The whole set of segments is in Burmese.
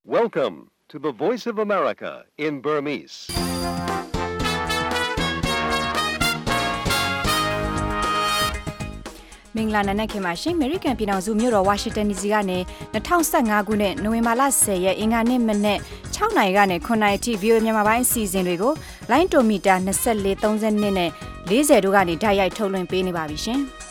Welcome to the Voice of America in Burmese. ။မင်္ဂလာနံနက်ခင်းပါရှင်။ American ပြည်ထောင်စုမြို့တော် Washington DC ကနေ2015ခုနှစ်နိုဝင်ဘာလ10ရက်အင်္ဂါနေ့မနေ့6နာရီကနေ9နာရီထိ VOA မြန်မာပိုင်းအစီအစဉ်တွေကိုလိုင်းတိုမီတာ24 32နဲ့40တို့ကနေဓာတ်ရိုက်ထုတ်လွှင့်ပေးနေပါပြီရှင်။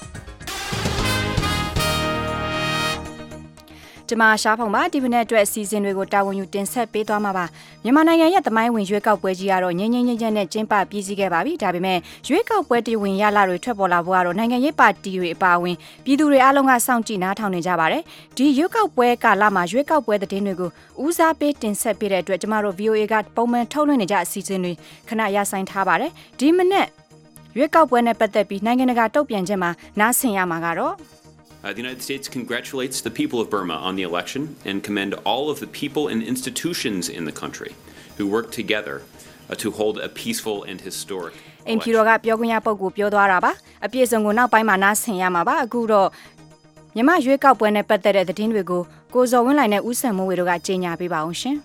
ကျမရှားဖုံပါဒီမနေ့အတွက်အစီအစဉ်တွေကိုတာဝန်ယူတင်ဆက်ပေးသွားမှာပါမြန်မာနိုင်ငံရဲ့သမိုင်းဝင်ရွေးကောက်ပွဲကြီးကတော့ငြိမ်းငြိမ်းချမ်းချမ်းနဲ့ကျင်းပပြီးစီးခဲ့ပါပြီဒါပေမဲ့ရွေးကောက်ပွဲတည်ဝင်ရလာတွေထွက်ပေါ်လာဖို့ကတော့နိုင်ငံရေးပါတီတွေအပါအဝင်ပြည်သူတွေအားလုံးကစောင့်ကြည့်နားထောင်နေကြပါတယ်ဒီရွေးကောက်ပွဲကာလမှာရွေးကောက်ပွဲသတင်းတွေကိုဦးစားပေးတင်ဆက်ပေးတဲ့အတွက်ကျမတို့ VOA ကပုံမှန်ထုတ်လွှင့်နေကြအစီအစဉ်တွေခဏရပ်ဆိုင်းထားပါတယ်ဒီမနေ့ရွေးကောက်ပွဲနဲ့ပတ်သက်ပြီးနိုင်ငံတကာတုံ့ပြန်ချက်မှာနားဆင်ရမှာကတော့ The United States congratulates the people of Burma on the election and commend all of the people and institutions in the country who worked together to hold a peaceful and historic election. အင်ဖြူတော်ကပြောခွင့်ရပုဂ္ဂိုလ်ပြောသွားတာပါအပြည့်စုံကိုနောက်ပိုင်းမှာနားဆင်ရမှာပါအခုတော့မြန်မာရွေးကောက်ပွဲနဲ့ပတ်သက်တဲ့သတင်းတွေကိုကိုဇော်ဝင်းလှိုင်နဲ့ဦးစံမိုးဝေတို့ကကြေညာပေးပါအောင်ရှင်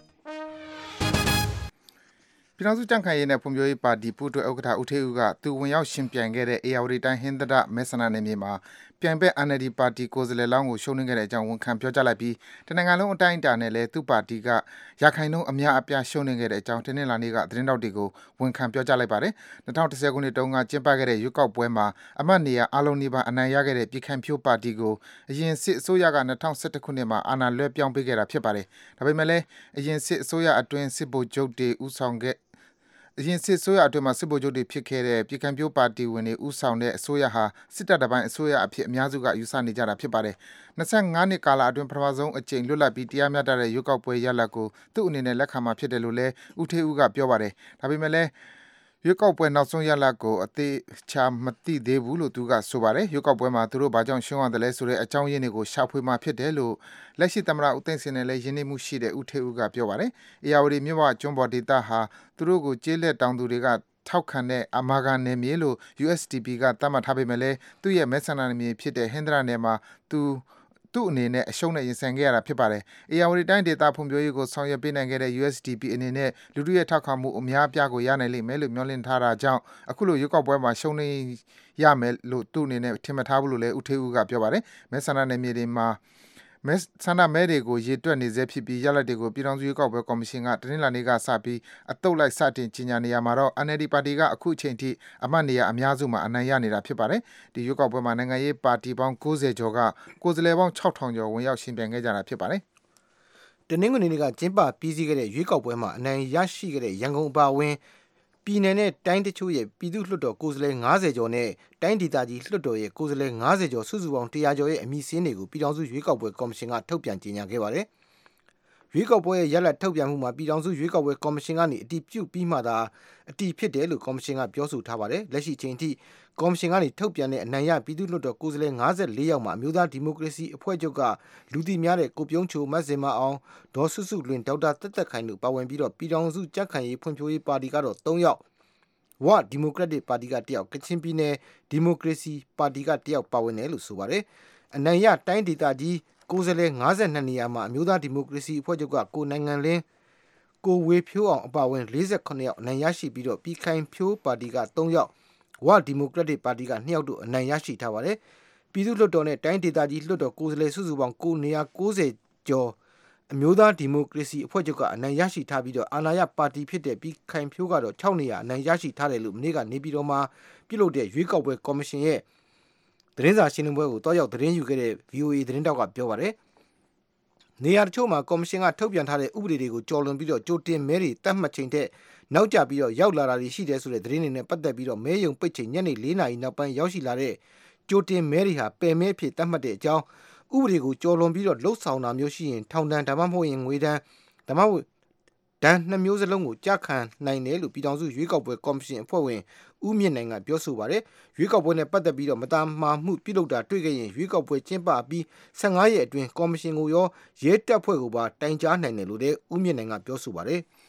ပြည်ထောင်စုကြံ့ခိုင်ရေးနဲ့ဖွံ့ဖြိုးရေးပါတီပူးတွဲဥက္ကဋ္ဌဦးထေးဦးကသူဝင်ရောက်ရှင်ပြိုင်ခဲ့တဲ့ AR တိုင်းဟင်္သဒမဲဆန္ဒနယ်မြေမှာပြိုင်ဘက် NLD ပါတီကိုယ်စားလှယ်လောင်းကိုရှုံးနိမ့်ခဲ့တဲ့အကြောင်းဝန်ခံပြောကြားလိုက်ပြီးတနင်္ဂနွေလုံးအတိုင်းအတာနဲ့လည်းသူ့ပါတီကရာခိုင်နှုန်းအများအပြားရှုံးနိမ့်ခဲ့တဲ့အကြောင်းတနင်္လာနေ့ကသတင်းတောက်တွေကိုဝန်ခံပြောကြားလိုက်ပါတယ်2010ခုနှစ်တုန်းကကျင်းပခဲ့တဲ့ရွေးကောက်ပွဲမှာအမတ်နေရာအလုံးနီးပါးအနိုင်ရခဲ့တဲ့ပြည်ခိုင်ဖြိုးပါတီကိုအရင်စစ်အစိုးရက2011ခုနှစ်မှာအာဏာလွှဲပြောင်းပေးခဲ့တာဖြစ်ပါတယ်ဒါပေမဲ့လည်းအရင်စစ်အစိုးရအတွင်းစစ်ဗိုလ်ချုပ်တွေဦးဆောင်အရင်စစ်ဆိုးရအတွင်းမှာစစ်ဗိုလ်ချုပ်တွေဖြစ်ခဲ့တဲ့ပြည်ခံပြိုးပါတီဝင်တွေဥဆောင်တဲ့အစိုးရဟာစစ်တပ်တပိုင်းအစိုးရအဖြစ်အများစုကယူဆနေကြတာဖြစ်ပါတယ်25နှစ်ကာလအတွင်းပထမဆုံးအကြိမ်လွတ်လပ်ပြီးတရားမျှတတဲ့ရွေးကောက်ပွဲရလဒ်ကိုသူ့အနေနဲ့လက်ခံမှာဖြစ်တယ်လို့လည်းဦးထေးဦးကပြောပါတယ်ဒါပေမဲ့လည်းရွေးကောက်ပွဲနောက်ဆုံးရလဒ်ကိုအသေးချာမသိသေးဘူးလို့သူကဆိုပါတယ်ရွေးကောက်ပွဲမှာသူတို့ဘာကြောင့်ရှုံးရတယ်လဲဆိုတဲ့အကြောင်းရင်းတွေကိုရှာဖွေမှဖြစ်တယ်လို့လက်ရှိသမ္မတဦးသိန်းစိန်နဲ့လည်းယဉ်ကျေးမှုရှိတဲ့ဦးထေးဦးကပြောပါတယ်။အေယာဝတီမြို့ဝကျွန်းပေါ်ဒေသဟာသူတို့ကိုကျေးလက်တောင်သူတွေကထောက်ခံတဲ့အမာခံနယ်မြေလို့ USDP ကသတ်မှတ်ထားပေမဲ့လည်းသူ့ရဲ့မဲဆန္ဒနယ်မြေဖြစ်တဲ့ဟင်္ဒရာနယ်မှာသူ့အနေနဲ့အရှုံးနဲ့ရင်ဆိုင်ခဲ့ရတာဖြစ်ပါတယ်။ AR တိုင်းဒေသဖွံ့ဖြိုးရေးကိုဆောင်ရွက်ပေးနိုင်ခဲ့တဲ့ USDP အနေနဲ့လူထုရဲ့ထောက်ခံမှုအများအပြားကိုရနိုင်လိမ့်မယ်လို့မျှော်လင့်ထားတာကြောင့်အခုလိုရွေးကောက်ပွဲမှာရှုံးနေရမယ်လို့သူ့အနေနဲ့ထင်မှတ်ထားဘူးလို့လည်းဦးထေးဦးကပြောပါတယ်။မဲဆန္ဒနယ်မြေတွေမှာဆန္ဒမဲတွေကိုရေတွက်နေစေဖြစ်ပြီးရလဒ်တွေကိုပြည်ထောင်စုရွေးကောက်ပွဲကော်မရှင်ကတနင်္လာနေ့ကစပြီးအတုပ်လိုက်စတင်ကြီးညာနေရမှာတော့ NLD ပါတီကအခုချိန်ထိအမတ်နေရာအများစုမှာအနိုင်ရနေတာဖြစ်ပါတယ်။ဒီရွေးကောက်ပွဲမှာနိုင်ငံရေးပါတီပေါင်း90ကျော်ကကိုယ်စားလှယ်ပေါင်း6000ကျော်ဝင်ရောက်ရှင်ပြိုင်ခဲ့ကြတာဖြစ်ပါတယ်။တနင်္ဂနွေနေ့ကကျင်းပပြီးစီးခဲ့တဲ့ရွေးကောက်ပွဲမှာအနိုင်ရရှိခဲ့တဲ့ရန်ကုန်အပါအဝင်ပြည်နယ်နဲ့တိုင်းတချို့ရဲ့ပြည်သူ့လွှတ်တော်ကိုယ်စားလှယ်90ကျော်နဲ့တိုင်းဒေသကြီးလွှတ်တော်ရဲ့ကိုယ်စားလှယ်90ကျော်စုစုပေါင်း100ကျော်ရဲ့အမည်စာရင်းတွေကိုပြည်ထောင်စုရွေးကောက်ပွဲကော်မရှင်ကထုတ်ပြန်ကြေညာခဲ့ပါတယ်။ရွေးကောက်ပွဲရဲ့ရလဒ်ထုတ်ပြန်မှုမှာပြည်ထောင်စုရွေးကောက်ပွဲကော်မရှင်ကနေအတည်ပြုပြီးမှသာအတည်ဖြစ်တယ်လို့ကော်မရှင်ကပြောဆိုထားပါတယ်။လက်ရှိချိန်ထိကော်မရှင်ကနေထုတ်ပြန်တဲ့အနိုင်ရပြည်သူ့လွှတ်တော်ကိုယ်စားလှယ်54ယောက်မှာအမျိုးသားဒီမိုကရေစီအဖွဲ့ချုပ်ကလူသိများတဲ့ကိုပြုံးချိုမတ်စင်မအောင်ဒေါ်စုစုလွင်ဒေါက်တာသက်သက်ခိုင်တို့ပါဝင်ပြီးတော့ပြည်ထောင်စုကြံ့ခိုင်ရေးဖွံ့ဖြိုးရေးပါတီကတော့3ယောက်ဝဒီမိုကရက်တစ်ပါတီက1ယောက်ကချင်ပြည်နယ်ဒီမိုကရေစီပါတီက1ယောက်ပါဝင်တယ်လို့ဆိုပါတယ်။အနိုင်ရတိုင်းဒေသကြီးကိုယ်စားလှယ်52နေရာမှာအမျိုးသားဒီမိုကရေစီအဖွဲ့ချုပ်ကကိုနိုင်ငံလင်းကိုဝေဖြိုးအောင်အပါအဝင်48ယောက်အနိုင်ရရှိပြီးတော့ပြည်ခိုင်ဖြိုးပါတီက3ယောက်ဝဒီမိုကရက်တစ်ပါတီက2ယောက်တို့အနိုင်ရရှိထားပါတယ်။ပြည်သူ့လွှတ်တော်နဲ့တိုင်းဒေသကြီးလွှတ်တော်ကိုယ်စားလှယ်စုစုပေါင်း990ကျော်အမျိုးသားဒီမိုကရေစီအဖွဲ့ချုပ်ကအနိုင်ရရှိထားပြီးတော့အာဏာရပါတီဖြစ်တဲ့ပြည်ခိုင်ဖြိုးကတော့6နေရာအနိုင်ရရှိထားတယ်လို့မနေ့ကနေပြည်တော်မှာပြုလုပ်တဲ့ရွေးကောက်ပွဲကော်မရှင်ရဲ့သတင်းစာရှင်းလင်းပွဲကိုတောက်ရောက်သတင်းယူခဲ့တဲ့ VOA သတင်းတောက်ကပြောပါတယ်။နေရာတချို့မှာကော်မရှင်ကထုတ်ပြန်ထားတဲ့ဥပဒေတွေကိုကျော်လွန်ပြီးတော့ကြိုတင်မဲတွေတတ်မှတ်ချိန်တဲ့နောက်ကျပြီးတော့ရောက်လာတာတွေရှိတယ်ဆိုတဲ့သတင်းတွေနဲ့ပတ်သက်ပြီးတော့မဲယုံပိတ်ချိန်ညနေ4နာရီနောက်ပိုင်းရောက်ရှိလာတဲ့ကြိုတင်မဲတွေဟာပယ်မဲဖြစ်တတ်မှတ်တဲ့အကြောင်းဥပဒေကိုကျော်လွန်ပြီးတော့လှုပ်ဆောင်တာမျိုးရှိရင်ထောင်ဒဏ်ဒါမှမဟုတ်ရင်ငွေဒဏ်ဒါမှမဟုတ်ဒဏ်2မျိုးစလုံးကိုကြာခံနိုင်တယ်လို့ပြည်ထောင်စုရွေးကောက်ပွဲကော်မရှင်အဖွဲ့ဝင်ဦးမြင့်နိုင်ကပြောဆိုပါတယ်ရွေးကောက်ပွဲနဲ့ပတ်သက်ပြီးတော့မတာမှာမှုပြုလုပ်တာတွေ့ခဲ့ရင်ရွေးကောက်ပွဲကျင်းပပြီး15ရက်အတွင်းကော်မရှင်ကိုရောရဲတပ်ဖွဲ့ကိုပါတိုင်ကြားနိုင်တယ်လို့လည်းဦးမြင့်နိုင်ကပြောဆိုပါတယ်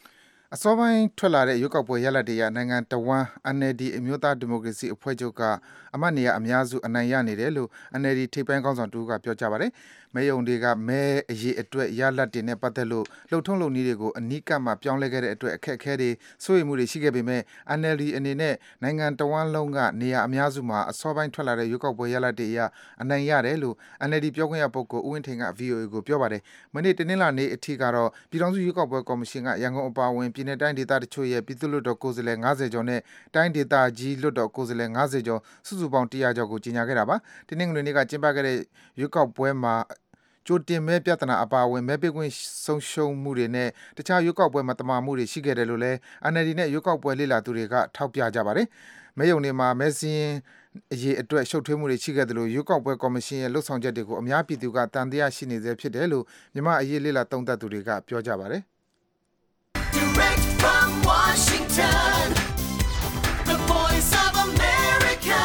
အစောပိုင်းထွက်လာတဲ့ရွေးကောက်ပွဲရလဒ်တွေကနိုင်ငံတော်ဝန် NLD အမျိုးသားဒီမိုကရေစီအဖွဲ့ချုပ်ကအမတ်နေရအများစုအနိုင်ရနေတယ်လို့ NLD ထိပ်ပိုင်းခေါင်းဆောင်တူကပြောကြားပါတယ်။မဲယုံတွေကမဲအရေးအတွက်ရလဒ်တွေနဲ့ပတ်သက်လို့လှုပ်ထုံးလုပ်နည်းတွေကိုအနီးကပ်မှပြောင်းလဲခဲ့တဲ့အတွက်အခက်အခဲတွေစိုးရိမ်မှုတွေရှိခဲ့ပေမဲ့ NLD အနေနဲ့နိုင်ငံတော်ဝန်လုံးကနေရအများစုမှာအစောပိုင်းထွက်လာတဲ့ရွေးကောက်ပွဲရလဒ်တွေအရအနိုင်ရတယ်လို့ NLD ပြောခွင့်ရပုဂ္ဂိုလ်ဦးဝင်းထိန်က VOA ကိုပြောပါတယ်။မနေ့တနင်္လာနေ့အထိကတော့ပြည်ထောင်စုရွေးကောက်ပွဲကော်မရှင်ကရန်ကုန်အပါအဝင်ပြည်내တိုင်းဒေသတချို့ရဲ့ပြည်သူ့လွှတ်တော်ကိုယ်စားလှယ်50ကျော်နဲ့တိုင်းဒေသကြီးလွှတ်တော်ကိုယ်စားလှယ်50ကျော်စုစုပေါင်း100ကျော်ကိုကြီးညာခဲ့တာပါ။တနင်္ဂနွေနေ့ကကျင်းပခဲ့တဲ့ရွေးကောက်ပွဲမှာကြိုတင်မဲပြဿနာအပါအဝင်မဲပေးခွင့်ဆုံးရှုံးမှုတွေနဲ့တခြားရွေးကောက်ပွဲမတမာမှုတွေရှိခဲ့တယ်လို့လည်း NLD နဲ့ရွေးကောက်ပွဲလေ့လာသူတွေကထောက်ပြကြပါတယ်။မဲယုံတွေမှာမဲစင်းအရေးအတွက်ရှုပ်ထွေးမှုတွေရှိခဲ့တယ်လို့ရွေးကောက်ပွဲကော်မရှင်ရဲ့လှုပ်ဆောင်ချက်တွေကိုအများပြည်သူကတန်တရားရှိနေသေးဖြစ်တယ်လို့မြန်မာအရေးလေ့လာသုံးသပ်သူတွေကပြောကြပါတယ်။ Direct from Washington, the voice of America,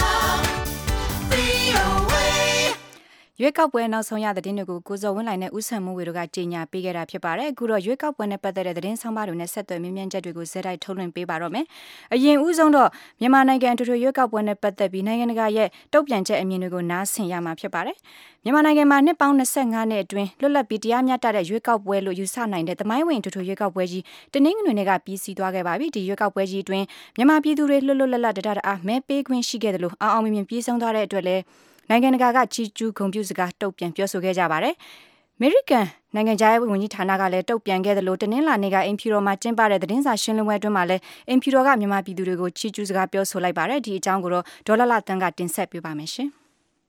VOA. ရွေးကောက်ပွဲနောက်ဆုံးရသတင်းတွေကိုကိုဇော်ဝင်းလိုင်နဲ့ဦးဆန်မိုးဝေတို့ကကြေညာပေးခဲ့တာဖြစ်ပါတယ်အခုတော့ရွေးကောက်ပွဲနဲ့ပတ်သက်တဲ့သတင်းဆောင်ပါတွေနဲ့ဆက်သွယ်မြင်းမြန်းချက်တွေကိုဇက်တိုက်ထုတ်လွှင့်ပေးပါတော့မယ်အရင်ဦးဆုံးတော့မြန်မာနိုင်ငံအထူးရွေးကောက်ပွဲနဲ့ပတ်သက်ပြီးနိုင်ငံတကာရဲ့တုံ့ပြန်ချက်အမြင်တွေကိုနားဆင်ရမှာဖြစ်ပါတယ်မြန်မာနိုင်ငံမှာနှစ်ပေါင်း25နှစ်အတွင်းလွတ်လပ်ပြီးတရားမျှတတဲ့ရွေးကောက်ပွဲလို့ယူဆနိုင်တဲ့သမိုင်းဝင်အထူးရွေးကောက်ပွဲကြီးတနင်္ဂနွေနေ့ကပြီးစီးသွားခဲ့ပါပြီဒီရွေးကောက်ပွဲကြီးအတွင်းမြန်မာပြည်သူတွေလွတ်လွတ်လပ်လပ်တရားအားမဲပေးခွင့်ရှိခဲ့တယ်လို့အောင်မြင်ပြီးဆုံးသွားတဲ့အတွက်လည်းနိုင်ငံတကာကချီးကျူးဂုဏ်ပြုစကားတုံ့ပြန်ပြောဆိုခဲ့ကြပါတယ်။ အမေရိကန်နိုင်ငံခြားရေးဝန်ကြီးဌာနကလည်းတုံ့ပြန်ခဲ့တယ်လို့တနင်္လာနေ့ကအိမ်ဖြူတော်မှာကျင်းပတဲ့သတင်းစာရှင်းလင်းပွဲအတွင်းမှာလည်းအိမ်ဖြူတော်ကမြန်မာပြည်သူတွေကိုချီးကျူးစကားပြောဆိုလိုက်ပါတယ်။ဒီအကြောင်းကိုတော့ဒေါ်လာလာတန်းကတင်ဆက်ပေးပါမယ်ရှင်။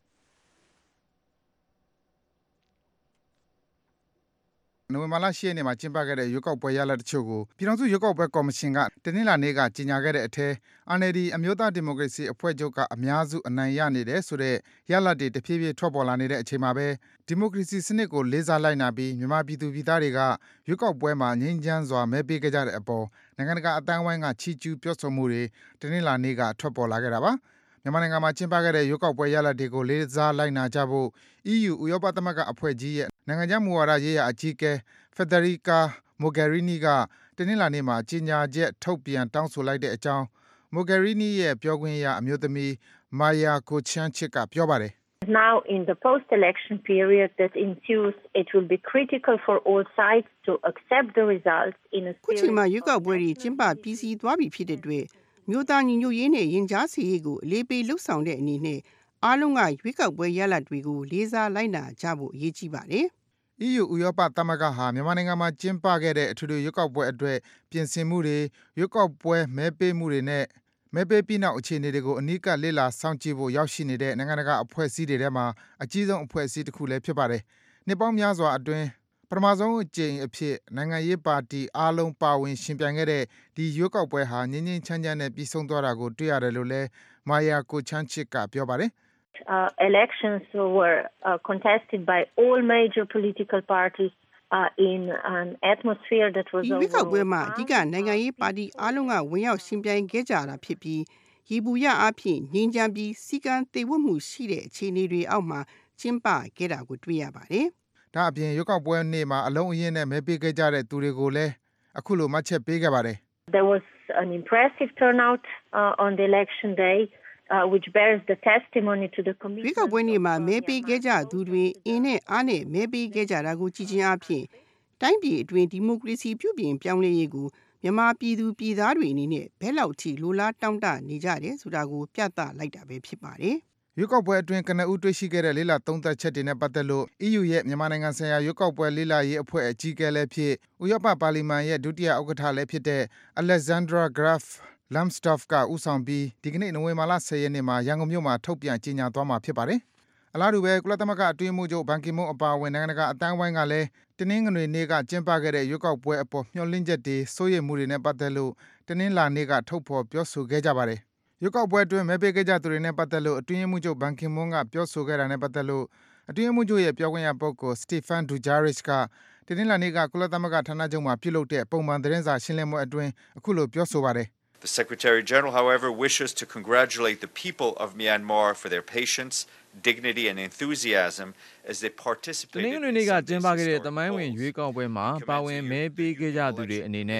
နိုဝင်ဘာလ10ရက်နေ့မှာကျင်းပခဲ့တဲ့ရွေးကောက်ပွဲရလဒ်တချို့ကိုပြည်ထောင်စုရွေးကောက်ပွဲကော်မရှင်ကတနင်္လာနေ့ကကြေညာခဲ့တဲ့အထက် NLD အမျိုးသားဒီမိုကရေစီအဖွဲ့ချုပ်ကအများစုအနိုင်ရနေတယ်ဆိုတဲ့ရလဒ်တွေတဖြည်းဖြည်းထွက်ပေါ်လာနေတဲ့အချိန်မှာပဲဒီမိုကရေစီစနစ်ကိုလေးစားလိုက်နာပြီးမြန်မာပြည်သူပြည်သားတွေကရွေးကောက်ပွဲမှာငြိမ်းချမ်းစွာမဲပေးခဲ့ကြတဲ့အပေါ်နိုင်ငံတကာအတိုင်းအဝိုင်းကချီးကျူးပြောဆိုမှုတွေတနင်္လာနေ့ကထွက်ပေါ်လာခဲ့တာပါ။မြန်မာနိုင်ငံမှာကျင်းပခဲ့တဲ့ရွေးကောက်ပွဲရလဒ်တွေကိုလေးစားလိုက်နာကြဖို့ EU ဥရောပသမဂ္ဂအဖွဲ့ကြီးရဲ့နိုင်ငံခြားမူဝါဒရေးရာအကြီးအကဲ Federica Mogherini ကတနင်္လာနေ့မှာကြေညာချက်ထုတ်ပြန်တောင်းဆိုလိုက်တဲ့အကြောင်း Mogherini ရဲ့ပြောခွင့်ရအမျိုးသမီး Maja Kocijancic ကပြောပါတယ်။ Now, in the post-election period that ensues, it will be critical for all sides to accept the results in a ခုချိန်မှာရွေးကောက်ပွဲတွေကျင်းပပြီးစီးသွားပြီဖြစ်တဲ့အတွက်မြို့သားညီညွတ်ရေးနဲ့ရင်ကြားစီရေးကိုအလေးပေးလှုပ်ဆောင်တဲ့အနေနဲ့အားလုံးကရွေးကောက်ပွဲရလဒ်တွေကိုလေးစားလိုက်နာကြဖို့အရေးကြီးပါတယ်။ EU ဥရောပသမဂ္ဂဟာမြန်မာနိုင်ငံမှာကျင်းပခဲ့တဲ့အထူးရွေးကောက်ပွဲအတွက်ပြင်ဆင်မှုတွေရွေးကောက်ပွဲမဲပေးမှုတွေနဲ့မဲပေးပြီးနောက်အခြေအနေတွေကိုအနီးကပ်လေ့လာစောင့်ကြည့်ဖို့ရောက်ရှိနေတဲ့နိုင်ငံတကာအဖွဲ့အစည်းတွေထဲမှာအကြီးဆုံးအဖွဲ့အစည်းတစ်ခုလည်းဖြစ်ပါတယ်။နှစ်ပေါင်းများစွာအတွင်းပထမဆုံးအကြိမ်အဖြစ်နိုင်ငံရေးပါတီအားလုံးပါဝင်ယှဉ်ပြိုင်ခဲ့တဲ့ဒီရွေးကောက်ပွဲဟာငြိမ်းငြိမ်းချမ်းချမ်းနဲ့ပြီးဆုံးသွားတာကိုတွေ့ရတယ်လို့လည်း Maja Kocijancic ကပြောပါတယ်။ Elections were contested by all major political parties in an atmosphere that was ဒီရွေးကောက်ပွဲမှာအဓိကနိုင်ငံရေးပါတီအားလုံးကဝင်ရောက်ရှင်ပြိုင်ခဲ့ကြတာဖြစ်ပြီးရေပူရအဖြစ်ငြိမ်းချမ်းပြီးစီကံသေဝတ်မှုရှိတဲ့အခြေအနေတွေအောက်မှာကျင်းပခဲ့တာကိုတွေ့ရပါတယ်။ဒါအပြင်ရွေးကောက်ပွဲနေ့မှာအလုံးအရင်းနဲ့မဲပေးခဲ့ကြတဲ့သူတွေကိုလည်းအခုလိုမှတ်ချက်ပေးခဲ့ပါတယ်။ There was an impressive turnout on the election day. Which bears the testimony to the commitment ရွေးကောက်ပွဲနေ့မှာမဲပေးခဲ့ကြသူတွေအင်းနဲ့အားနဲ့မဲပေးခဲ့ကြတာကိုကြည်ချင်းအဖြစ်တိုင်းပြည်အတွင်းဒီမိုကရေစီပြုပြင်ပြောင်းလဲရေးကိုမြန်မာပြည်သူပြည်သားတွေအနေနဲ့ဘယ်လောက်ထိလိုလားတောင့်တနေကြတယ်ဆိုတာကိုပြသလိုက်တာပဲဖြစ်ပါတယ်ရွေးကောက်ပွဲအတွင်းကနဦးတွေ့ရှိခဲ့တဲ့လေးလာသုံးသပ်ချက်တွေနဲ့ပတ်သက်လို့ EU ရဲ့မြန်မာနိုင်ငံဆိုင်ရာရွေးကောက်ပွဲလေးလာရေးအဖွဲ့အကြီးအကဲလည်းဖြစ်ဥရောပပါလီမန်ရဲ့ဒုတိယဥက္ကဋ္ဌလည်းဖြစ်တဲ့ Alexandra Graf Lambsdorff ကဦးဆောင်ပြီးဒီကနေ့နိုဝင်ဘာလ10ရက်နေ့မှာရန်ကုန်မြို့မှာထုတ်ပြန်ကြေညာသွားမှာဖြစ်ပါတယ်။အလားတူပဲကုလသမဂ္ဂအတွင်းမှုချုပ်ဘန်ကီမွန်းအပါအဝင်နိုင်ငံတကာအတိုင်းအဝိုင်းကလည်းတနင်္ဂနွေနေ့ကကျင်းပခဲ့တဲ့ရွေးကောက်ပွဲအပေါ်မျှော်လင့်ချက်တွေစိုးရိမ်မှုတွေနဲ့ပတ်သက်လို့တနင်္လာနေ့ကထုတ်ဖော်ပြောဆိုခဲ့ကြပါတယ်။ရွေးကောက်ပွဲအတွင်းမဲပေးခဲ့ကြသူတွေနဲ့ပတ်သက်လို့အတွင်းမှုချုပ်ဘန်ကီမွန်းကပြောဆိုခဲ့တာနဲ့ပတ်သက်လို့အတွင်းမှုချုပ်ရဲ့ပြောခွင့်ရပုဂ္ဂိုလ် Stefan Dujarric ကတနင်္လာနေ့ကကုလသမဂ္ဂဌာနချုပ်မှာပြုလုပ်တဲ့ပုံမှန်သတင်းစာရှင်းလင်းပွဲအတွင်းအခုလိုပြောဆိုပါတယ် The Secretary General, however, wishes to congratulate the people of Myanmar for their patience, dignity and enthusiasm as they participated in နေ့ကကျင်းပခဲ့တဲ့သမိုင်းဝင်ရွေးကောက်ပွဲမှာပါဝင်မဲပေးခဲ့ကြသူတွေအနေနဲ့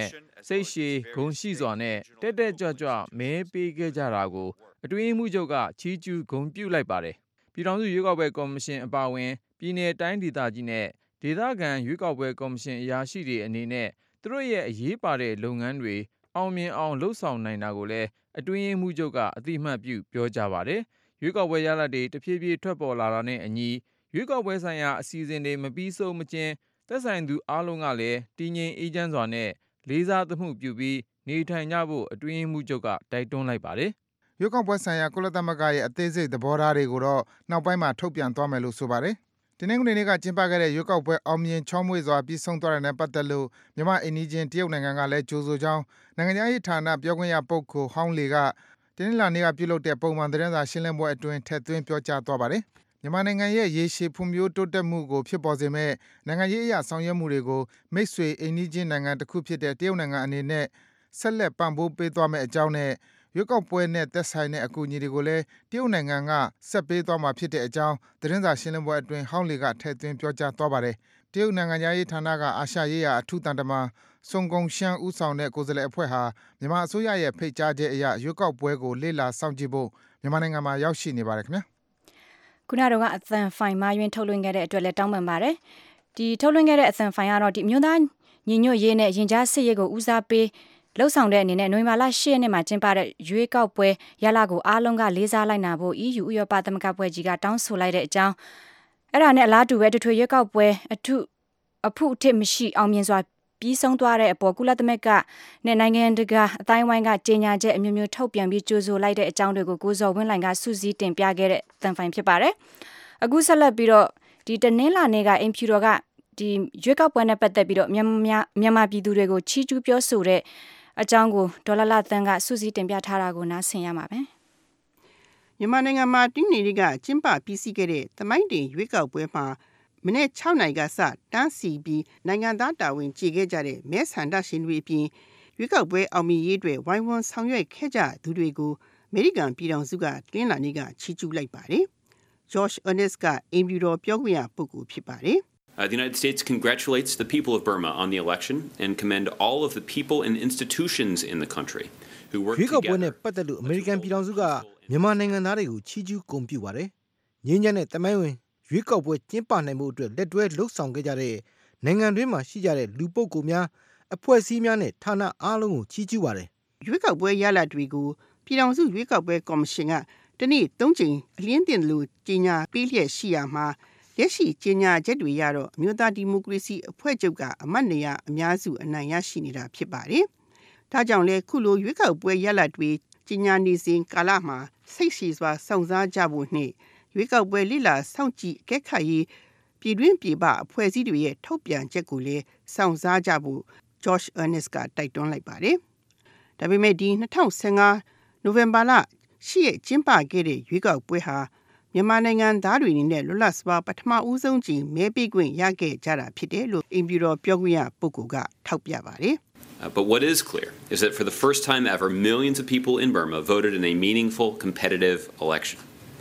စိတ်ရှည်ဂုဏ်ရှိစွာနဲ့တက်တက်ကြွကြွမဲပေးခဲ့ကြတာကိုအတွင်းမှုချုပ်ကချီးကျူးဂုဏ်ပြုလိုက်ပါတယ်။ပြည်ထောင်စုရွေးကောက်ပွဲကော်မရှင်အပါအဝင်ပြည်내တိုင်းဒေသကြီးနဲ့ဒေသခံရွေးကောက်ပွဲကော်မရှင်အရာရှိတွေအနေနဲ့သူတို့ရဲ့အရေးပါတဲ့လုပ်ငန်းတွေအောင်မြင်အောင်လှုပ်ဆောင်နိုင်တာကိုလည်းအတွင်းမှုချုပ်ကအသိအမှတ်ပြုပြောကြပါတယ်။ရွေးကောက်ပွဲရလဒ်တွေတဖြည်းဖြည်းထွက်ပေါ်လာတာနဲ့အညီရွေးကောက်ပွဲဆိုင်ရာအစီအစဉ်တွေမပြီးဆုံးမချင်းသက်ဆိုင်သူအားလုံးကလည်းတည်ငြိမ်အေးချမ်းစွာနဲ့လေးစားသမှုပြုပြီးနေထိုင်ကြဖို့အတွင်းမှုချုပ်ကတိုက်တွန်းလိုက်ပါတယ်။ရွေးကောက်ပွဲဆိုင်ရာကုလသမဂ္ဂရဲ့အသေးစိတ်သဘောထားတွေကိုတော့နောက်ပိုင်းမှာထုတ်ပြန်သွားမယ်လို့ဆိုပါတယ်။တင်းနှင်းကနေကကျင်းပခဲ့တဲ့ရွေးကောက်ပွဲအောင်မြင်ချောမွေ့စွာပြီးဆုံးသွားတဲ့နဲ့ပတ်သက်လို့မြန်မာအိန္ဒိချင်းတရုတ်နိုင်ငံကလည်းကြိုဆိုကြောင်းနိုင်ငံရေးဌာနပြောခွင့်ရပုဂ္ဂိုလ်ဟောင်းလေကတင်းနှင်းလာနေကပြုလုပ်တဲ့ပုံမှန်သတင်းစာရှင်းလင်းပွဲအတွင်းထည့်သွင်းပြောကြားသွားပါတယ်။မြန်မာနိုင်ငံရဲ့ရေရှည်ဖွံ့ဖြိုးတိုးတက်မှုကိုဖြစ်ပေါ်စေမဲ့နိုင်ငံရေးအရာဆောင်ရွက်မှုတွေကိုမိတ်ဆွေအိန္ဒိချင်းနိုင်ငံတစ်ခုဖြစ်တဲ့တရုတ်နိုင်ငံအနေနဲ့ဆက်လက်ပံ့ပိုးပေးသွားမယ့်အကြောင်းနဲ့ရွေးကောက်ပွဲနဲ့သက်ဆိုင်တဲ့အကူအညီတွေကိုလည်းတရုတ်နိုင်ငံကဆက်ပေးသွားမှာဖြစ်တဲ့အကြောင်းသတင်းစာရှင်းလင်းပွဲအတွင်းဟောင်းလေကထည့်သွင်းပြောကြားသွားပါတယ်။တရုတ်နိုင်ငံရေးဌာနကအာရှရေးရာအထူးတန်တမန်ဆွန်ကုံရှန်းဦးဆောင်တဲ့ကိုယ်စားလှယ်အဖွဲ့ဟာမြန်မာအစိုးရရဲ့ဖိတ်ကြားချက်အရရွေးကောက်ပွဲကိုလေ့လာစောင့်ကြည့်ဖို့မြန်မာနိုင်ငံမှာရောက်ရှိနေပါတယ်ခင်ဗျာ။ခုနကတော့အသံဖိုင်မှာယွင်းထုတ်လွှင့်ခဲ့တဲ့အတွက်လည်းတောင်းပန်ပါတယ်။ဒီထုတ်လွှင့်ခဲ့တဲ့အသံဖိုင်ကတော့ဒီမြို့သားညီညွတ်ရေးနဲ့ရင်ကြားစစ်ရေးကိုဦးစားပေးလှုပ်ဆောင်တဲ့အနေနဲ့နိုဝင်ဘာလ10ရက်နေ့မှာကျင်းပတဲ့ရွေးကောက်ပွဲရလကိုအားလုံးကလေးစားလိုက်နာဖို့ EU ဥရောပသမဂ္ဂဖွဲ့ကြီးကတောင်းဆိုလိုက်တဲ့အကြောင်းအဲ့ဒါနဲ့အလားတူပဲထွေရွေးကောက်ပွဲအဖုအထစ်မရှိအောင်မြင်စွာပြီးဆုံးသွားတဲ့အပေါ်ကုလသမဂ္ဂနဲ့နိုင်ငံတကာအတိုင်းဝိုင်းကကြေညာချက်အမျိုးမျိုးထုတ်ပြန်ပြီးကြိုဆိုလိုက်တဲ့အကြောင်းတွေကိုကိုဇော်ဝင်းလိုင်ကစုစည်းတင်ပြခဲ့တဲ့တန်ဖိုင်ဖြစ်ပါတယ်။အခုဆက်လက်ပြီးတော့ဒီတနင်္လာနေ့ကအင်ဖြူတော်ကဒီရွေးကောက်ပွဲနဲ့ပတ်သက်ပြီးတော့မြန်မာပြည်သူတွေကိုချီးကျူးပြောဆိုတဲ့အကြောင်းကိုဒေါ်လာလာတန်ကစုစည်းတင်ပြထားတာကိုနားဆင်ရမှာပဲမြန်မာနိုင်ငံမှာတင်းနေတွေကကျင်းပပြီးစီးခဲ့တဲ့သမိုင်းတင်ရွေးကောက်ပွဲမှာမနေ့6နိုင်ကစတန်းစီပြီးနိုင်ငံသားတာဝန်ကျေခဲ့ကြတဲ့မဲဆန္ဒရှင်တွေအပြင်ရွေးကောက်ပွဲအောင်မြင်ရေးအတွက်ဝိုင်းဝန်းဆောင်ရွက်ခဲ့ကြသူတွေကိုအမေရိကန်ပြည်ထောင်စုကတင်းလာနေကချီးကျူးလိုက်ပါတယ်။ Josh Earnest ကအင်ဖြူတော်ပြောခွင့်ရပုဂ္ဂိုလ်ဖြစ်ပါတယ် The United States congratulates the people of Burma on the election and commend all of the people and institutions in the country who work together. ရွေးကောက်ပွဲနဲ့ပတ်သက်လို့အမေရိကန်ပြည်ထောင်စုကမြန်မာနိုင်ငံသားတွေကိုချီးကျူးဂုဏ်ပြုပါတယ်။ငြိမ်းချမ်းတဲ့သမိုင်းဝင်ရွေးကောက်ပွဲကျင်းပနိုင်မှုအတွက်လက်တွဲလှုပ်ဆောင်ခဲ့ကြတဲ့နိုင်ငံတွင်းမှာရှိကြတဲ့လူပုဂ္ဂိုလ်များအဖွဲ့အစည်းများနဲ့ဌာနအားလုံးကိုချီးကျူးပါတယ်။ရွေးကောက်ပွဲရလဒ်တွေကိုပြည်ထောင်စုရွေးကောက်ပွဲကော်မရှင်ကတနေ့3ကြိမ်အလင်းတင်လို့ကြီးညာပေးလျက်ရှိရမှာလက်ရှိကြေညာချက်တွေရတော့အမျိုးသားဒီမိုကရေစီအဖွဲ့ချုပ်ကအမတ်နေရအများစုအနိုင်ရရှိနေတာဖြစ်ပါတယ်။ဒါကြောင့်လဲခုလိုရွေးကောက်ပွဲရလဒ်တွေကြေညာနေစဉ်ကာလမှာစိတ်ရှည်စွာစောင့်စားကြဖို့နဲ့ရွေးကောက်ပွဲလိလာစောင့်ကြည့်အကဲခတ်ရေးပြည်တွင်းပြည်ပအဖွဲ့အစည်းတွေရဲ့ထုတ်ပြန်ချက်ကိုလည်းစောင့်စားကြဖို့ Josh Earnest ကတိုက်တွန်းလိုက်ပါတယ်။ဒါပေမဲ့ဒီ2015နိုဝင်ဘာလ10ရက်ကျင်းပခဲ့တဲ့ရွေးကောက်ပွဲဟာမြန်မာနိုင်ငံသားတွေအနေနဲ့လွတ်လပ်စွာပထမဦးဆုံးကြိမ်မဲပေးခွင့်ရခဲ့ကြတာဖြစ်တယ်လို့အင်ဖြူတော်ပြောခွင့်ရပုဂ္ဂိုလ်ကထောက်ပြပါတယ် But what is clear is that for the first time ever, millions of people in Burma voted in a meaningful, competitive election.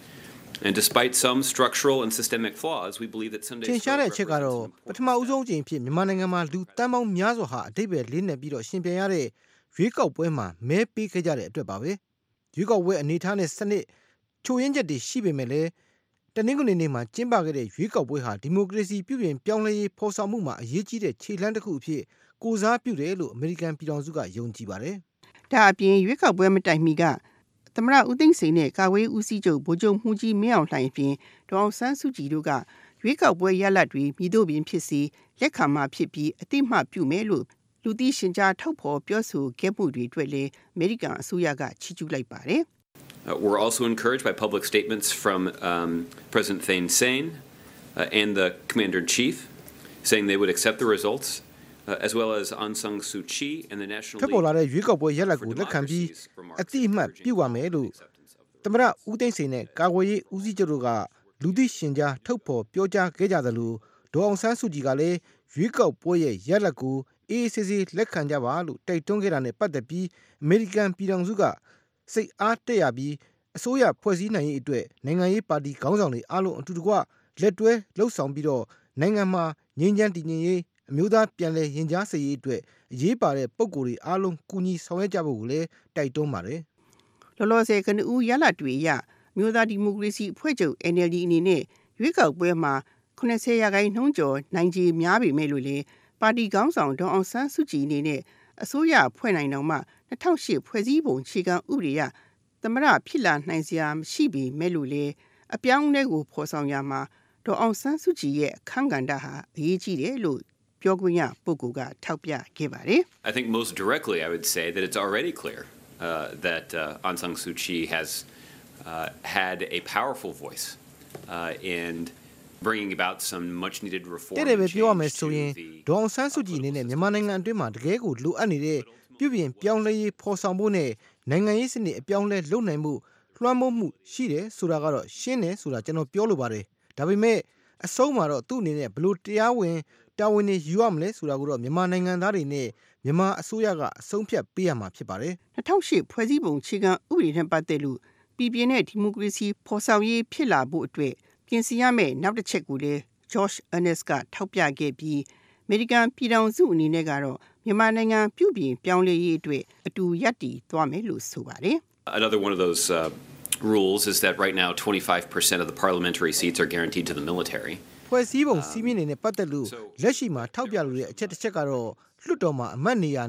And despite some structural and systemic flaws, we believe that Sunday's ထင်ရှားတဲ့အချက်ကတော့ပထမဦးဆုံးကြိမ်ဖြစ်မြန်မာနိုင်ငံမှာလူတန်းပေါင်းများစွာဟာအဓိပ္ပာယ်လေးနဲ့ပြီးတော့ရှင်ပြန်ရတဲ့ရွေးကောက်ပွဲမှာမဲပေးခဲ့ကြတဲ့အတွက်ပါပဲ။ရွေးကောက်ပွဲအနေထားနဲ့စနစ်ချိုးယင်းချက်တွေရှိပေမဲ့လည်းတနင်္ဂနွေနေ့မှာကျင်းပခဲ့တဲ့ရွေးကောက်ပွဲဟာဒီမိုကရေစီပြုပြင်ပြောင်းလဲရေးဖော်ဆောင်မှုမှာအရေးကြီးတဲ့ခြေလှမ်းတစ်ခုအဖြစ်ကိုးစားပြုတယ်လို့အမေရိကန်ပြည်ထောင်စုကယုံကြည်ပါတယ်။ဒါအပြင်ရွေးကောက်ပွဲမတိုင်မီကသမ္မတဦးသိန်းစိန်နဲ့ကာကွယ်ဦးစီးချုပ်ဗိုလ်ချုပ်မှူးကြီးမင်းအောင်လှိုင်ပြင်ဒေါအောင်ဆန်းစုကြည်တို့ကရွေးကောက်ပွဲရလဒ်တွေမိတို့ပင်ဖြစ်စီလက်ခံမှဖြစ်ပြီးအတိအမှပြုမယ်လို့လူသိရှင်ကြားထုတ်ဖော်ပြောဆိုခဲ့မှုတွေအတွက်လည်းအမေရိကန်အစိုးရကချီးကျူးလိုက်ပါတယ်။ We're also encouraged by public statements from President Thein Sein and the Commander-in-Chief saying they would accept the results, as well as Aung San Suu Kyi and the National League. ထွက်ပေါ်လာတဲ့ရွေးကောက်ပွဲရလဒ်ကိုလက်ခံပြီးအတိအမှတ်ပြုပါမယ်လို့သမ္မတဦးသိန်းစိန်နဲ့ကာကွယ်ရေးဦးစီးချုပ်တို့ကလူသိရှင်ကြားထုတ်ဖော်ပြောကြားခဲ့ကြသလိုဒေါအောင်ဆန်းစုကြည်ကလည်းရွေးကောက်ပွဲရဲ့ရလဒ်ကိုအေးအေးဆေးဆေးလက်ခံကြပါလို့တိုက်တွန်းခဲ့တာနဲ့ပတ်သက်ပြီးအမေရိကန်ပြည်ထောင်စုကစိတ်အားတက်ရပြီးအစိုးရဖွဲ့စည်းနိုင်ရေးအတွက်နိုင်ငံရေးပါတီခေါင်းဆောင်တွေအားလုံးအတူတကွလက်တွဲလှုပ်ဆောင်ပြီးတော့နိုင်ငံမှာငြိမ်းချမ်းတည်ငြိမ်ရေးအမျိုးသားပြန်လည်ရင်ကြားစေရေးအတွက်အရေးပါတဲ့ပုံကိုယ်တွေအားလုံးကူညီဆောင်ရွက်ကြဖို့ကိုလည်းတိုက်တွန်းပါတယ်။လောလောဆယ်ကနဦးရလဒ်တွေအရမြို့သားဒီမိုကရေစီအဖွဲ့ချုပ် NLD အနေနဲ့ရွေးကောက်ပွဲမှာ80%ကျော်နိုင်ခြေများပေမဲ့လို့လေပါတီခေါင်းဆောင်ဒေါအောင်ဆန်းစုကြည်အနေနဲ့အစိုးရဖွဲ့နိုင်တော့မှ2008ဖွဲ့စည်းပုံခြေခံဥပဒေအရသမရဖြစ်လာနိုင်စရာမရှိပေမဲ့လို့လေအပြောင်းအလဲကိုဖော်ဆောင်ရမှာဒေါအောင်ဆန်းစုကြည်ရဲ့အခန်းကဏ္ဍဟာအရေးကြီးတယ်လို့ပြောခွင့်ရပုဂ္ဂိုလ်ကထောက်ပြခဲ့ပါတယ်။ I think most directly I would say that it's already clear that Aung San Suu Kyi has had a powerful voice in bringing about some much needed reform. တဲ့ပဲပြောရမယ်ဆိုရင်ဒေါအောင်ဆန်းစုကြည်အနေနဲ့မြန်မာနိုင်ငံအတွင်းမှာတကယ်ကိုလိုအပ်နေတဲ့ပြုပြင်ပြောင်းလဲရေးဖော်ဆောင်ဖို့နဲ့နိုင်ငံရေးစနစ်အပြောင်းလဲလုပ်နိုင်မှုလွှမ်းမိုးမှုရှိတယ်ဆိုတာကတော့ရှင်းတယ်ဆိုတာကျွန်တော်ပြောလိုပါတယ်ဒါပေမဲ့အဆုံးမှာတော့သူ့အနေနဲ့ဘလို့တရားဝင်တာဝန်တွေယူရမလဲဆိုတာကိုတော့မြန်မာနိုင်ငံသားတွေနဲ့မြန်မာအစိုးရကအဆုံးဖြတ်ပေးရမှာဖြစ်ပါတယ် 2008ဖွဲ့စည်းပုံအခြေခံဥပဒေနဲ့ပတ်သက်လို့ပြည်ပြင်းတဲ့ဒီမိုကရေစီဖော်ဆောင်ရေးဖြစ်လာဖို့အတွက်ပြင်ဆင်ရမယ့်နောက်တစ်ချက်ကိုလည်း Josh Earnest ကထောက်ပြခဲ့ပြီးအမေရိကန်ပြည်ထောင်စုအနေနဲ့ကတော့မြန်မာနိုင်ငံပြုပြင်ပြောင်းလဲရေးအတွက်အတူရပ်တည်သွားမယ်လို့ဆိုပါတယ်။ Another one of those rules is that right now 25% of the parliamentary seats are guaranteed to the military. ဖွဲ့စည်းပုံစီးမြင့်နေတဲ့ပတ်သက်လို့လက်ရှိမှာထောက်ပြလိုတဲ့အချက်တစ်ချက်ကတော့လွှတ်တော်မှာအမတ်နေရာ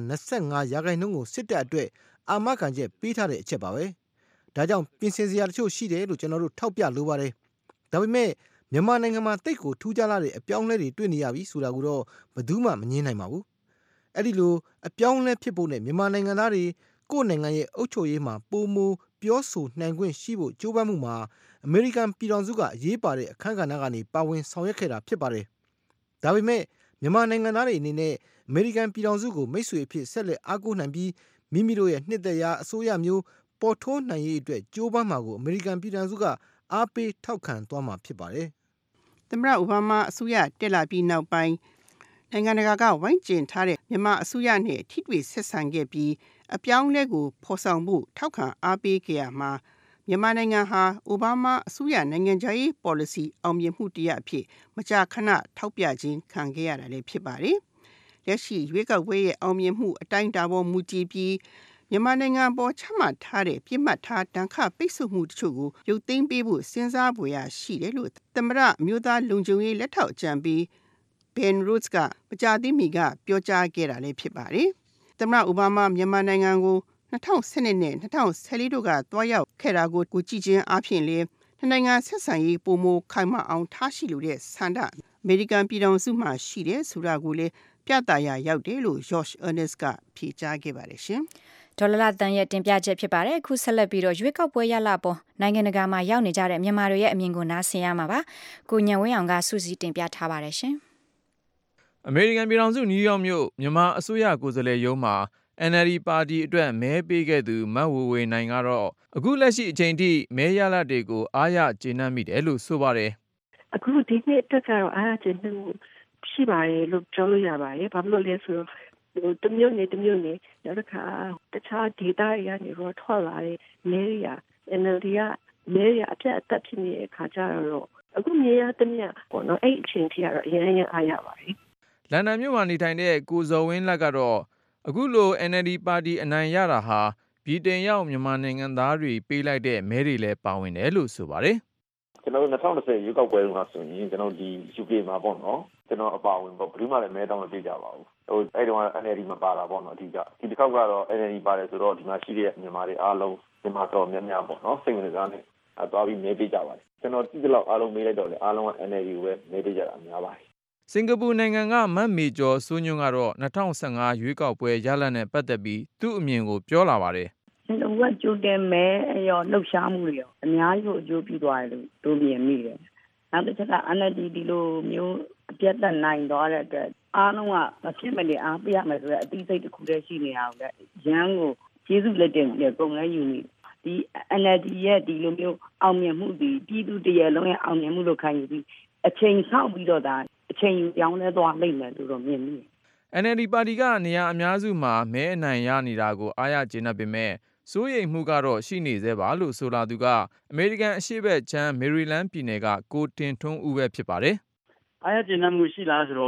25%ကိုစစ်တပ်အတွက်အာမခံချက်ပေးထားတဲ့အချက်ပါပဲ။ဒါကြောင့်ပြင်ဆင်စရာတချို့ရှိတယ်လို့ကျွန်တော်တို့ထောက်ပြလိုပါတယ်။ဒါပေမဲ့မြန်မာနိုင်ငံမှာတိတ်ကိုထူးခြားလာတဲ့အပြောင်းလဲတွေတွေ့နေရပြီဆိုတာကိုတော့ဘယ်သူမှမငြင်းနိုင်ပါဘူး။အဲ့ဒီလိုအပြောင်းလဲဖြစ်ဖို့နဲ့မြန်မာနိုင်ငံသားတွေကိုယ့်နိုင်ငံရဲ့အုပ်ချုပ်ရေးမှာပုံမူပြောဆိုနိုင်ခွင့်ရှိဖို့ကြိုးပမ်းမှုမှာအမေရိကန်ပြည်ထောင်စုကအရေးပါတဲ့အခန်းကဏ္ဍကနေပါဝင်ဆောင်ရွက်ခဲ့တာဖြစ်ပါတယ်။ဒါပေမဲ့မြန်မာနိုင်ငံသားတွေအနေနဲ့အမေရိကန်ပြည်ထောင်စုကိုမိတ်ဆွေအဖြစ်ဆက်လက်အားကိုးနိုင်ပြီးမိမိတို့ရဲ့နှစ်သက်ရာအစိုးရမျိုးပေါ်ထွန်းနိုင်ရေးအတွက်ကြိုးပမ်းမှာကိုအမေရိကန်ပြည်ထောင်စုကအားပေးထောက်ခံသွားမှာဖြစ်ပါတယ်။သမ္မတအိုဘားမားအစိုးရတက်လာပြီးနောက်ပိုင်းနိုင်ငံတကာကဝိုင်းကျဉ်ထားတဲ့မြန်မာအစိုးရနဲ့ထိတွေ့ဆက်ဆံခဲ့ပြီးအပြောင်းအလဲကိုဖော်ဆောင်ဖို့ထောက်ခံအားပေးခဲ့ရမှာမြန်မာနိုင်ငံဟာအိုဘားမားအစိုးရနိုင်ငံခြားရေး policy အောင်မြင်မှုတရားအဖြစ်မကြာခဏထောက်ပြခြင်းခံခဲ့ရတာလည်းဖြစ်ပါတယ်။လက်ရှိရွေးကောက်ပွဲရဲ့အောင်မြင်မှုအတိုင်းအတာပေါ်မူတည်ပြီးမြန်မာနိုင်ငံပေါ်ချမှတ်ထားတဲ့ပြစ်မှတ်ထားတန်ခပိတ်ဆို့မှုတချို့ကိုရုပ်သိမ်းပေးဖို့စဉ်းစားဖွယ်ရရှိတယ်လို့သမ္မတအမျိုးသားလုံခြုံရေးလက်ထောက်အကြံပေး Ben Rhodes ကမကြာသေးမီကပြောကြားခဲ့တာလည်းဖြစ်ပါတယ်။သမ္မတအိုဘားမားမြန်မာနိုင်ငံကို2012နဲ့2014တို့ကတွားရောက်ခဲ့တာကိုကြည့်ခြင်းအပြင်လေနိုင်ငံဆက်ဆံရေးပုံမခိုင်မာအောင်ထားရှိလိုတဲ့ဆန္ဒအမေရိကန်ပြည်ထောင်စုမှာရှိတယ်ဆိုတာကိုလည်းပြသရာရောက်တယ်လို့ Josh Earnest ကဖြေကြားခဲ့ပါတယ်ရှင်။ဒေါ်လာတန်ရဲ့တင်ပြချက်ဖြစ်ပါတယ်အခုဆက်လက်ပြီးတော့ရွေးကောက်ပွဲရလပေါ်နိုင်ငံတကာမှာရောက်နေကြတဲ့မြန်မာတွေရဲ့အမြင်ကိုနားဆင်ရမှာပါကိုညံဝင်းအောင်ကစူးစီးတင်ပြထားပါတယ်ရှင်အမေရိကန်ပြည်ထောင်စုနယူးယောက်မြို့မြန်မာအစိုးရကိုယ်စားလှယ်ရုံးမှာ NLD ပါတီအတွက်မဲပေးခဲ့သူမတ်ဝဝေနိုင်ကတော့အခုလက်ရှိအချိန်ထိမဲရလဒ်တွေကိုအားရကျေနပ်မိတယ်လို့ဆိုပါတယ်အခုဒီနေ့အတွက်ကတော့အားရကျေနပ်မှုရှိပါတယ်လို့ပြောလို့ရပါတယ်ဘာလို့လဲဆိုတော့တမျိုးနဲ့နောက်တစ်ခါတခြားဒေတာတွေကနေတော့ထွက်လာတဲ့မဲရ NLD ကမဲရအပြတ်အသက်ဖြစ်နေတဲ့ခါကျတော့အခုမြေရတမျှပေါ့နော်အဲ့အချိန်ထိကတော့အရင်အားရပါတယ်လန်ဒန်မြို့မှာနေထိုင်တဲ့ကိုဇော်ဝင်းလက်ကတော့အခုလို NLD ပါတီအနိုင်ရတာဟာဗြိတိန်ရောက်မြန်မာနိုင်ငံသားတွေပေးလိုက်တဲ့မဲတွေလည်းပါဝင်တယ်လို့ဆိုပါတယ်ကျွန်တော်တို့2020ရွေးကောက်ပွဲတုန်းကဆိုရင်ကျွန်တော်ဒီ UK မှာပေါ့နော်ကျွန်တော်အပါဝင်ပေါ့ဘယ်သူမှလည်းမဲတောင်းမပေးကြပါဘူးဟိုအဲ့တုန်းက NLD မှာပါတာပေါ့နော်အဓိကဒီတစ်ခေါက်ကတော့ NLD ပါတယ်ဆိုတော့ဒီမှာရှိတဲ့မြန်မာတွေအားလုံးမြန်မာတော်များများပေါ့နော်စိတ်ဝင်စားနေသွားပြီးမဲပေးကြပါတယ်ကျွန်တော်ဒီလောက်အားလုံးမေးလိုက်တော့လေအားလုံးက NLD ကိုပဲမဲပေးကြတာများပါတယ်စင်ကာပူနိုင်ငံကမတ်မေကျော်စိုးညွန့်ကတော့2015ရွေးကောက်ပွဲရလဒ်နဲ့ပတ်သက်ပြီးသူ့အမြင်ကိုပြောလာပါတယ်ကျွန်တော်ကကြိုတင်မဲရောလှုပ်ရှားမှုတွေရောအများကြီးကိုအကျိုးပြုသွားတယ်လို့တို့မြင်မိတယ်နောက်တစ်ချက်က NLD ဒီလိုမျိုးအပြတ်သက်နိုင်သွားတဲ့အတွက်အားလုံးကမဖြစ်မနေအားပေးရမယ်ဆိုတဲ့အသိစိတ်တစ်ခုတည်းရှိနေအောင်လေရန်ကိုကျေးဇူးလက်တင်ပြီးပုံလဲယူနေဒီ NLD ရဲ့ဒီလိုမျိုးအောင်မြင်မှုဒီပြည်သူတရေလုံးရဲ့အောင်မြင်မှုလို့ခံယူပြီးအချိန်ဆောက်ပြီးတော့ဒါအချိန်ယူပြောင်းလဲသွားလိမ့်မယ်လို့တော့မြင်မိတယ် NLD ပါတီကနေရာအများစုမှာမဲအနိုင်ရနေတာကိုအားရကျေနပ်ပေမဲ့စိုးရိမ်မှုကတော့ရှိနေသေးပါလို့ဆိုလာသူကအမေရိကန်အရှေ့ဘက်ခြမ်းမေရီလန်းပြည်နယ်ကကိုတင်ထွန်းဦးပဲဖြစ်ပါတယ်အားရကျေနပ်မှုရှိလားဆိုတော့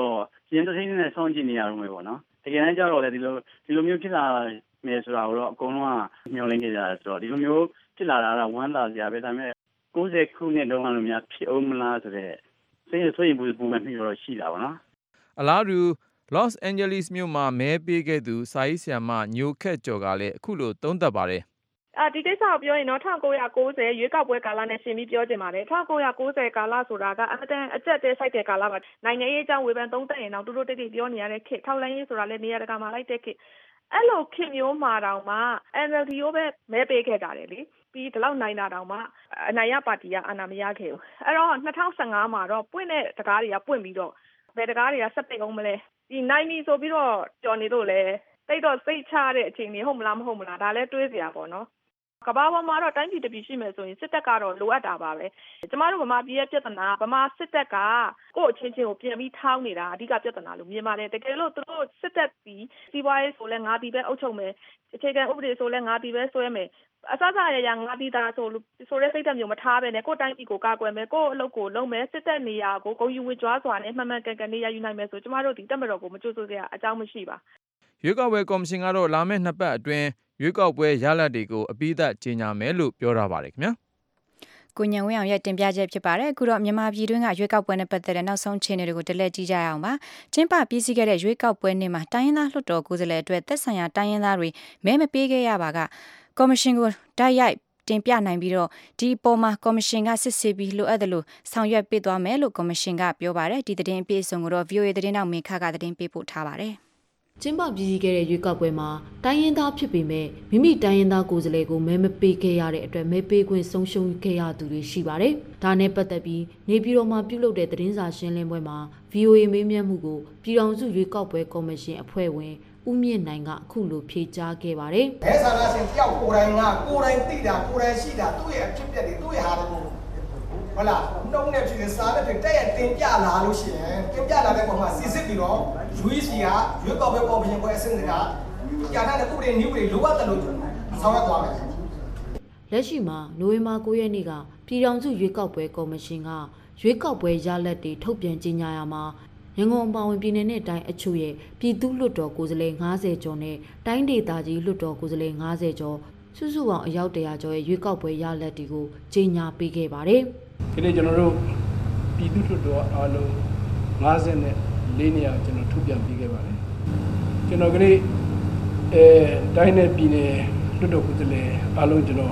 ရင်တစ်ထိန်းနဲ့စောင့်ကြည့်နေရတော့မယ်ပေါ့နော်တကယ်တမ်းကျတော့လေဒီလိုမျိုးဖြစ်လာမယ်ဆိုတာကိုတော့အကုန်လုံးကမျှော်လင့်နေကြတယ်ဆိုတော့ဒီလိုမျိုးဖြစ်လာတာကဝမ်းသာစရာပဲဒါပေမဲ့90ခုနှစ်လုံးလုံးများဖြစ်အောင်မလားဆိုတဲ့စိတ်ဆိုရင်ဘူးမှမျိုးတော့ရှိတာပေါ့နော်အလားတူ Los Angeles မြို့မှာမဲပေးခဲ့သူစာရေးဆရာမညိုခက်ကျော်ကလည်းအခုလိုသုံးသပ်ပါတယ်ဒီကိစ္စကိုပြောရင်တော့1990ရွေးကောက်ပွဲကာလနဲ့ရှင်းပြီးပြောချင်ပါတယ်1990ကာလဆိုတာကအမတန်အကျက်တဲဆိုင်တဲ့ကာလပါနိုင်ငံရေးအကြောင်းဝေဖန်သုံးသပ်ရင်တော့တူတူတိတ်တိတ်ပြောနေရတဲ့ခေတ်ထောက်လှမ်းရေးဆိုတာလည်းနေရာတကာမှာလိုက်တဲ့ခေတ်အဲ့လိုခေတ်မျိုးမှာတောင်မှ NLD ကိုပဲမဲပေးခဲ့ကြတယ်လေပြီးဒီလောက်နိုင်တာတောင်မှအနိုင်ရပါတီကအာဏာမရခဲ့ဘူးအဲ့တော့2015မှာတော့ပွင့်တဲ့တကားတွေကပွင့်ပြီးတော့ဘယ်တကားတွေကဆက်ပိတ်အောင်မလဲဒီနိုင်ပြီဆိုပြီးတော့ကြော်နေလို့လေတိတ်တော့စိတ်ချတဲ့အချိန်ကြီးဟုတ်မလားမဟုတ်မလားဒါလည်းတွေးစရာပေါ့နော်ကဘာပေါ်မှာတော့တိုင်းပြည်တစ်ပြည်ရှိမယ်ဆိုရင်စစ်တပ်ကတော့လိုအပ်တာပါပဲကျမတို့ဗမာပြည်ရဲ့ပြဿနာဗမာစစ်တပ်ကကိုယ့်အချင်းချင်းကိုပြန်ပြီးထောင်းနေတာအဓိကပြဿနာလို့မြင်ပါတယ်တကယ်လို့သူတို့စစ်တပ်ပြီးစီးပွားရေးဆိုလဲငါပြည်ပဲအုပ်ချုပ်မယ်အခြေခံဥပဒေဆိုလဲငါပြည်ပဲဆွဲမယ်အစစရရငါပြည်သားဆိုတဲ့စိတ်ဓာတ်မျိုးမထားပဲနဲ့ကိုယ့်တိုင်းပြည်ကိုကာကွယ်မယ်ကိုယ့်အလုပ်ကိုလုပ်မယ်စစ်တပ်နေရာကိုဂုဏ်ယူဝေကြွားစွာနဲ့မှန်မှန်ကန်ကန်နေရယူနိုင်မယ်ဆိုကျမတို့ဒီတက်မတော်ကိုမကြိုးစိုးစရာအကြောင်းမရှိပါရွေးကောက်ပွဲကော်မရှင်ကတော့လာမယ့်2ပတ်အတွင်းရွေးကောက်ပွဲရလဒ်တွေကိုအပြီးသတ်ကြေညာမယ်လို့ပြောထားပါတယ်ခင်ဗျာကိုညံဝင်းအောင်ရဲ့တင်ပြချက်ဖြစ်ပါတယ်အခုတော့မြန်မာပြည်တွင်းကရွေးကောက်ပွဲနဲ့ပတ်သက်တဲ့နောက်ဆုံးအခြေအနေတွေကိုတက်လက်ကြည့်ကြရအောင်ပါကျင်းပပြီးစီးခဲ့တဲ့ရွေးကောက်ပွဲနေ့မှာတိုင်းရင်းသားလွှတ်တော်ကိုယ်စားလှယ်အတွက်သက်ဆိုင်ရာတိုင်းရင်းသားတွေမဲမပေးခဲ့ရပါကကော်မရှင်ကိုတိုက်ရိုက်တင်ပြနိုင်ပြီးတော့ဒီအပေါ်မှာကော်မရှင်ကစစ်ဆေးပြီးလိုအပ်တယ်လို့ဆောင်ရွက်ပေးသွားမယ်လို့ကော်မရှင်ကပြောပါတယ်ဒီသတင်းအပြည့်အစုံကိုတော့ VOA သတင်းတောက်မင်းခကသတင်းပေးပို့ထားပါတယ်ကျင်းပပြည်စည်းခဲ့တဲ့ရွေးကောက်ပွဲမှာတိုင်းရင်းသားဖြစ်ပေမဲ့မိမိတိုင်းရင်းသားကိုယ်စားလှယ်ကိုမဲမပေးခဲ့ရတဲ့အတွက်မဲပေးခွင့်ဆုံးရှုံးခဲ့ရသူတွေရှိပါတယ်။ဒါနဲ့ပတ်သက်ပြီးနေပြည်တော်မှာပြုလုပ်တဲ့သတင်းစာရှင်းလင်းပွဲမှာ VOA မေးမြန်းမှုကိုပြည်ထောင်စုရွေးကောက်ပွဲကော်မရှင်အဖွဲ့ဝင်ဦးမြင့်နိုင်ကအခုလိုဖြေကြားခဲ့ပါတယ်။မဲဆန္ဒရှင်တယောက်ကိုယ်တိုင်သိတာကိုယ်တိုင်ရှိတာသူ့ရဲ့အဖြစ်အပျက်တွေသူ့ရဲ့ဟာတွေကိုဟုတ်လားနှုံးနဲ့ဖြစ်စားတဲ့တက်ရတင်ပြလာလို့ရှိရင်တင်ပြလာတဲ့ပုံမှာစစ်ပြီးတော့ UEC ကရွေးကောက်ပွဲကော်မရှင်ဖွဲ့အဆင့်ကကြာတဲ့ဥပဒေနည်းဥပဒေလိုအပ်တယ်လို့ဆောင်ရွက်သွားမယ်။လက်ရှိမှာနိုဝင်ဘာ9ရက်နေ့ကပြည်ထောင်စုရွေးကောက်ပွဲကော်မရှင်ကရွေးကောက်ပွဲရလဒ်တွေထုတ်ပြန်ကြေညာရမှာရန်ကုန်အပါအဝင်ပြည်내နဲ့တိုင်းအချို့ရဲ့ပြည်သူ့လွှတ်တော်ကိုယ်စားလှယ်90ကျော်နဲ့တိုင်းဒေသကြီးလွှတ်တော်ကိုယ်စားလှယ်90ကျော်စုစုပေါင်းအယောက်100ကျော်ရဲ့ရွေးကောက်ပွဲရလဒ်တွေကိုကြေညာပေးခဲ့ပါတယ်။ဒီနေ့ကျွန်တော်တို့ပြည်သူ့လွှတ်တော်အားလုံး54နေရာကျွန်တော်ထုတ်ပြန်ပေးခဲ့ပါတယ်။ကျွန်တော်ကလေးတိုင်းနဲ့ပြည်နယ်လွှတ်တော်ကိုယ်စားလှယ်အားလုံးကျွန်တော်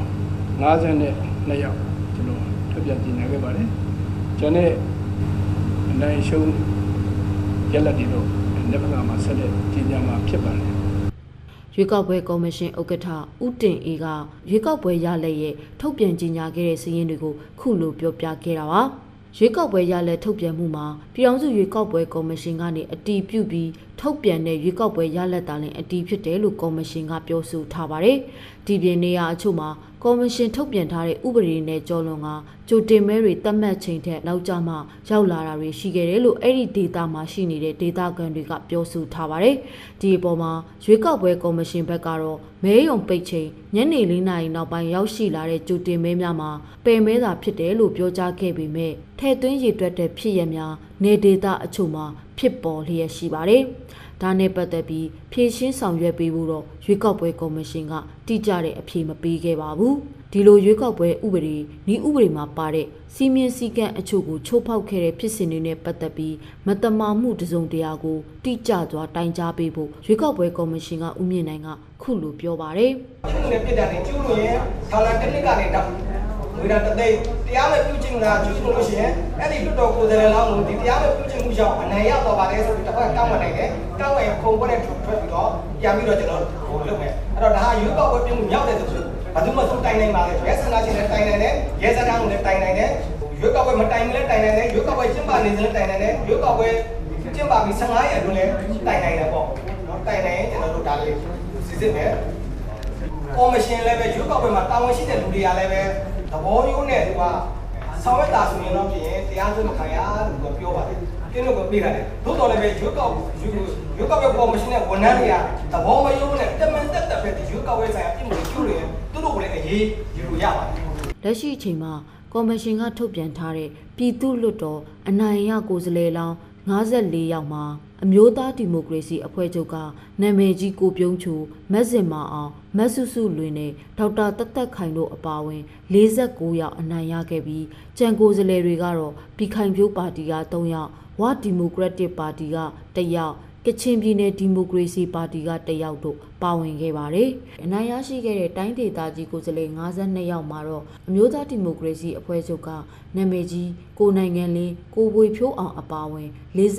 52ယောက်ကျွန်တော်ထုတ်ပြန်ကြေညာခဲ့ပါတယ်။ကျွန်တော်အနိုင်ရှုံးရလဒ်တွေတော့လက်ခံမှာဆက်လက်ကြေညာမှာဖြစ်ပါတယ်ရွေးကောက်ပွဲကော်မရှင်ဥက္ကဋ္ဌဦးတင်အေးကရွေးကောက်ပွဲရလဒ်ရဲ့ထုတ်ပြန်ကြေညာခဲ့တဲ့စာရင်းတွေကိုခုလိုပြောပြခဲ့တာပါရွေးကောက်ပွဲရလဒ်ထုတ်ပြန်မှုမှာပြည်ထောင်စုရွေးကောက်ပွဲကော်မရှင်ကနေအတည်ပြုပြီးထုတ်ပြန်တဲ့ရွေးကောက်ပွဲရလဒ်တာလည်းအတည်ဖြစ်တယ်လို့ကော်မရှင်ကပြောဆိုထားပါတယ်ဒီပြင်နေရာအချို့မှာကော်မရှင်ထုတ်ပြန်ထားတဲ့ဥပဒေနဲ့ကျော်လွန်ကကြိုတင်မဲတွေတတ်မှတ်ချိန်ထက်နောက်ကျမှရောက်လာတာတွေရှိခဲ့တယ်လို့အဲ့ဒီဒေတာမှာရှိနေတဲ့ဒေတာကန်တွေကပြောဆိုထားပါတယ်ဒီအပေါ်မှာရွေးကောက်ပွဲကော်မရှင်ဘက်ကတော့မဲရုံပိတ်ချိန်ညနေ4 နာရီနောက်ပိုင်းရောက်ရှိလာတဲ့ကြိုတင်မဲများမှာပယ်မဲသာဖြစ်တယ်လို့ပြောကြားခဲ့ပေမဲ့ထဲသွင်းရည်တွက်တဲ့ဖြစ်ရများနေဒေတာအချို့မှာဖြစ်ပေါ်လျက်ရှိပါတယ်ဒါနဲ့ပတ်သက်ပြီးဖြည့်ရှင်းဆောင်ရွက်ပေးဖို့တော့ရွေးကောက်ပွဲကော်မရှင်ကတိကျတဲ့အဖြေမပေးခဲ့ပါဘူးဒီလိုရွေးကောက်ပွဲဥပဒေဤဥပဒေမှာပါတဲ့စီမင်းစည်းကမ်းအချို့ကိုချိုးဖောက်ခဲ့တဲ့ဖြစ်စဉ်တွေနဲ့ပတ်သက်ပြီးမတမာမှုတစုံတရာကိုတိကျစွာတိုင်ကြားပေးဖို့ရွေးကောက်ပွဲကော်မရှင်ကဦးမြင့်နိုင်ကခုလိုပြောပါတယ်ကျူးလွန်တဲ့ပြည်တယ်ကျူးလွန်ရင်ထာလာတစ်နှစ်ကနေတော့ဝိရတသိတရားမဲ့ပြုကျင့်တာကျူးလွန်လို့ရှိရင်အဲ့ဒီလွတ်တော်ကိုယ်စားလှယ်လောင်းကိုဒီတရားမဲ့ပြုကျင့်မှုကြောင့်အနိုင်ရတော့ပါတယ်ဆိုပြီးတစ်ခါတောင်းပန်နိုင်တယ်တောင်းရင်ခုံပွဲနဲ့ထွက်ပြီးတော့ပြန်ပြီးတော့ကျွန်တော်ဟိုလုပ်မယ်အဲ့တော့ဒါဟာရွေးကောက်ပွဲပြင်မှုမြောက်တယ်ဆိုဘာလို့မဆိုတိုင်နိုင်ပါလဲရဲစနာချင်းလည်းတိုင်နိုင်တယ်ရဲစခန်းကိုလည်းတိုင်နိုင်တယ်ရွေးကောက်ပွဲမတိုင်မလဲတိုင်နိုင်တယ်ရွေးကောက်ပွဲကျင်းပနေစလည်းတိုင်နိုင်တယ်ရွေးကောက်ပွဲကျင်းပပြီး15ရက်အတွင်းလည်းတိုင်နိုင်တယ်ပေါ့နော်တိုင်နိုင်ရင်ကျွန်တော်တို့ဒါလေးစစ်စစ်မယ်ကော်မရှင်လည်းပဲရွေးကောက်ပွဲမှာတာဝန်ရှိတဲ့လူတွေကလည်းပဲသဘောရိုးနဲ့သူကဆောင်ရွက်တာဆိုရင်တော့ပြင်တရားစွဲမခံရလို့ပြောပါတယ်။ကျင်းလို့ပြေးရတယ်။သို့တော်လည်းပဲရွေးကောက်ပွဲကော်မရှင်နဲ့ဝန်ထမ်းတွေကသဘောမရိုးနဲ့တမန်တက်ပဲရွေးကောက်ပွဲဆိုင်ရာပြင်မှုကျူးရင်သူတို့ကလည်းအရေးယူလို့ရပါတယ်။လက်ရှိအချိန်မှာကော်မရှင်ကထုတ်ပြန်ထားတဲ့ပြည်သူ့လွှတ်တော်အနိုင်ရကိုယ်စားလှယ်လောင်း 54ယောက်မှာအမျိုးသားဒီမိုကရေစီအဖွဲ့ချုပ်ကနာမည်ကြီးကိုပြုံးချူမက်စင်မာအောင်မတ်စုစုလွင်နဲ့ဒေါက်တာတက်တက်ခိုင်တို့အပါအဝင်49ယောက်အနိုင်ရခဲ့ပြီးကြံကိုယ်စားလှယ်တွေကတော့ပြည်ခိုင်ဖြိုးပါတီက3ယောက်ဝါဒီမိုကရက်တစ်ပါတီက1ယောက်ကချင်ပြည်နယ်ဒီမိုကရေစီပါတီက1ယောက်တို့ပါဝင်ခဲ့ပါတယ်။အနိုင်ရရှိခဲ့တဲ့တိုင်းဒေသကြီးကိုယ်စားလှယ်52ယောက်မှာတော့အမျိုးသားဒီမိုကရေစီအဖွဲ့ချုပ်ကနာမည်ကြီးကိုနိုင်ငံလင်းကိုဝေဖြိုးအောင်အပါအဝင်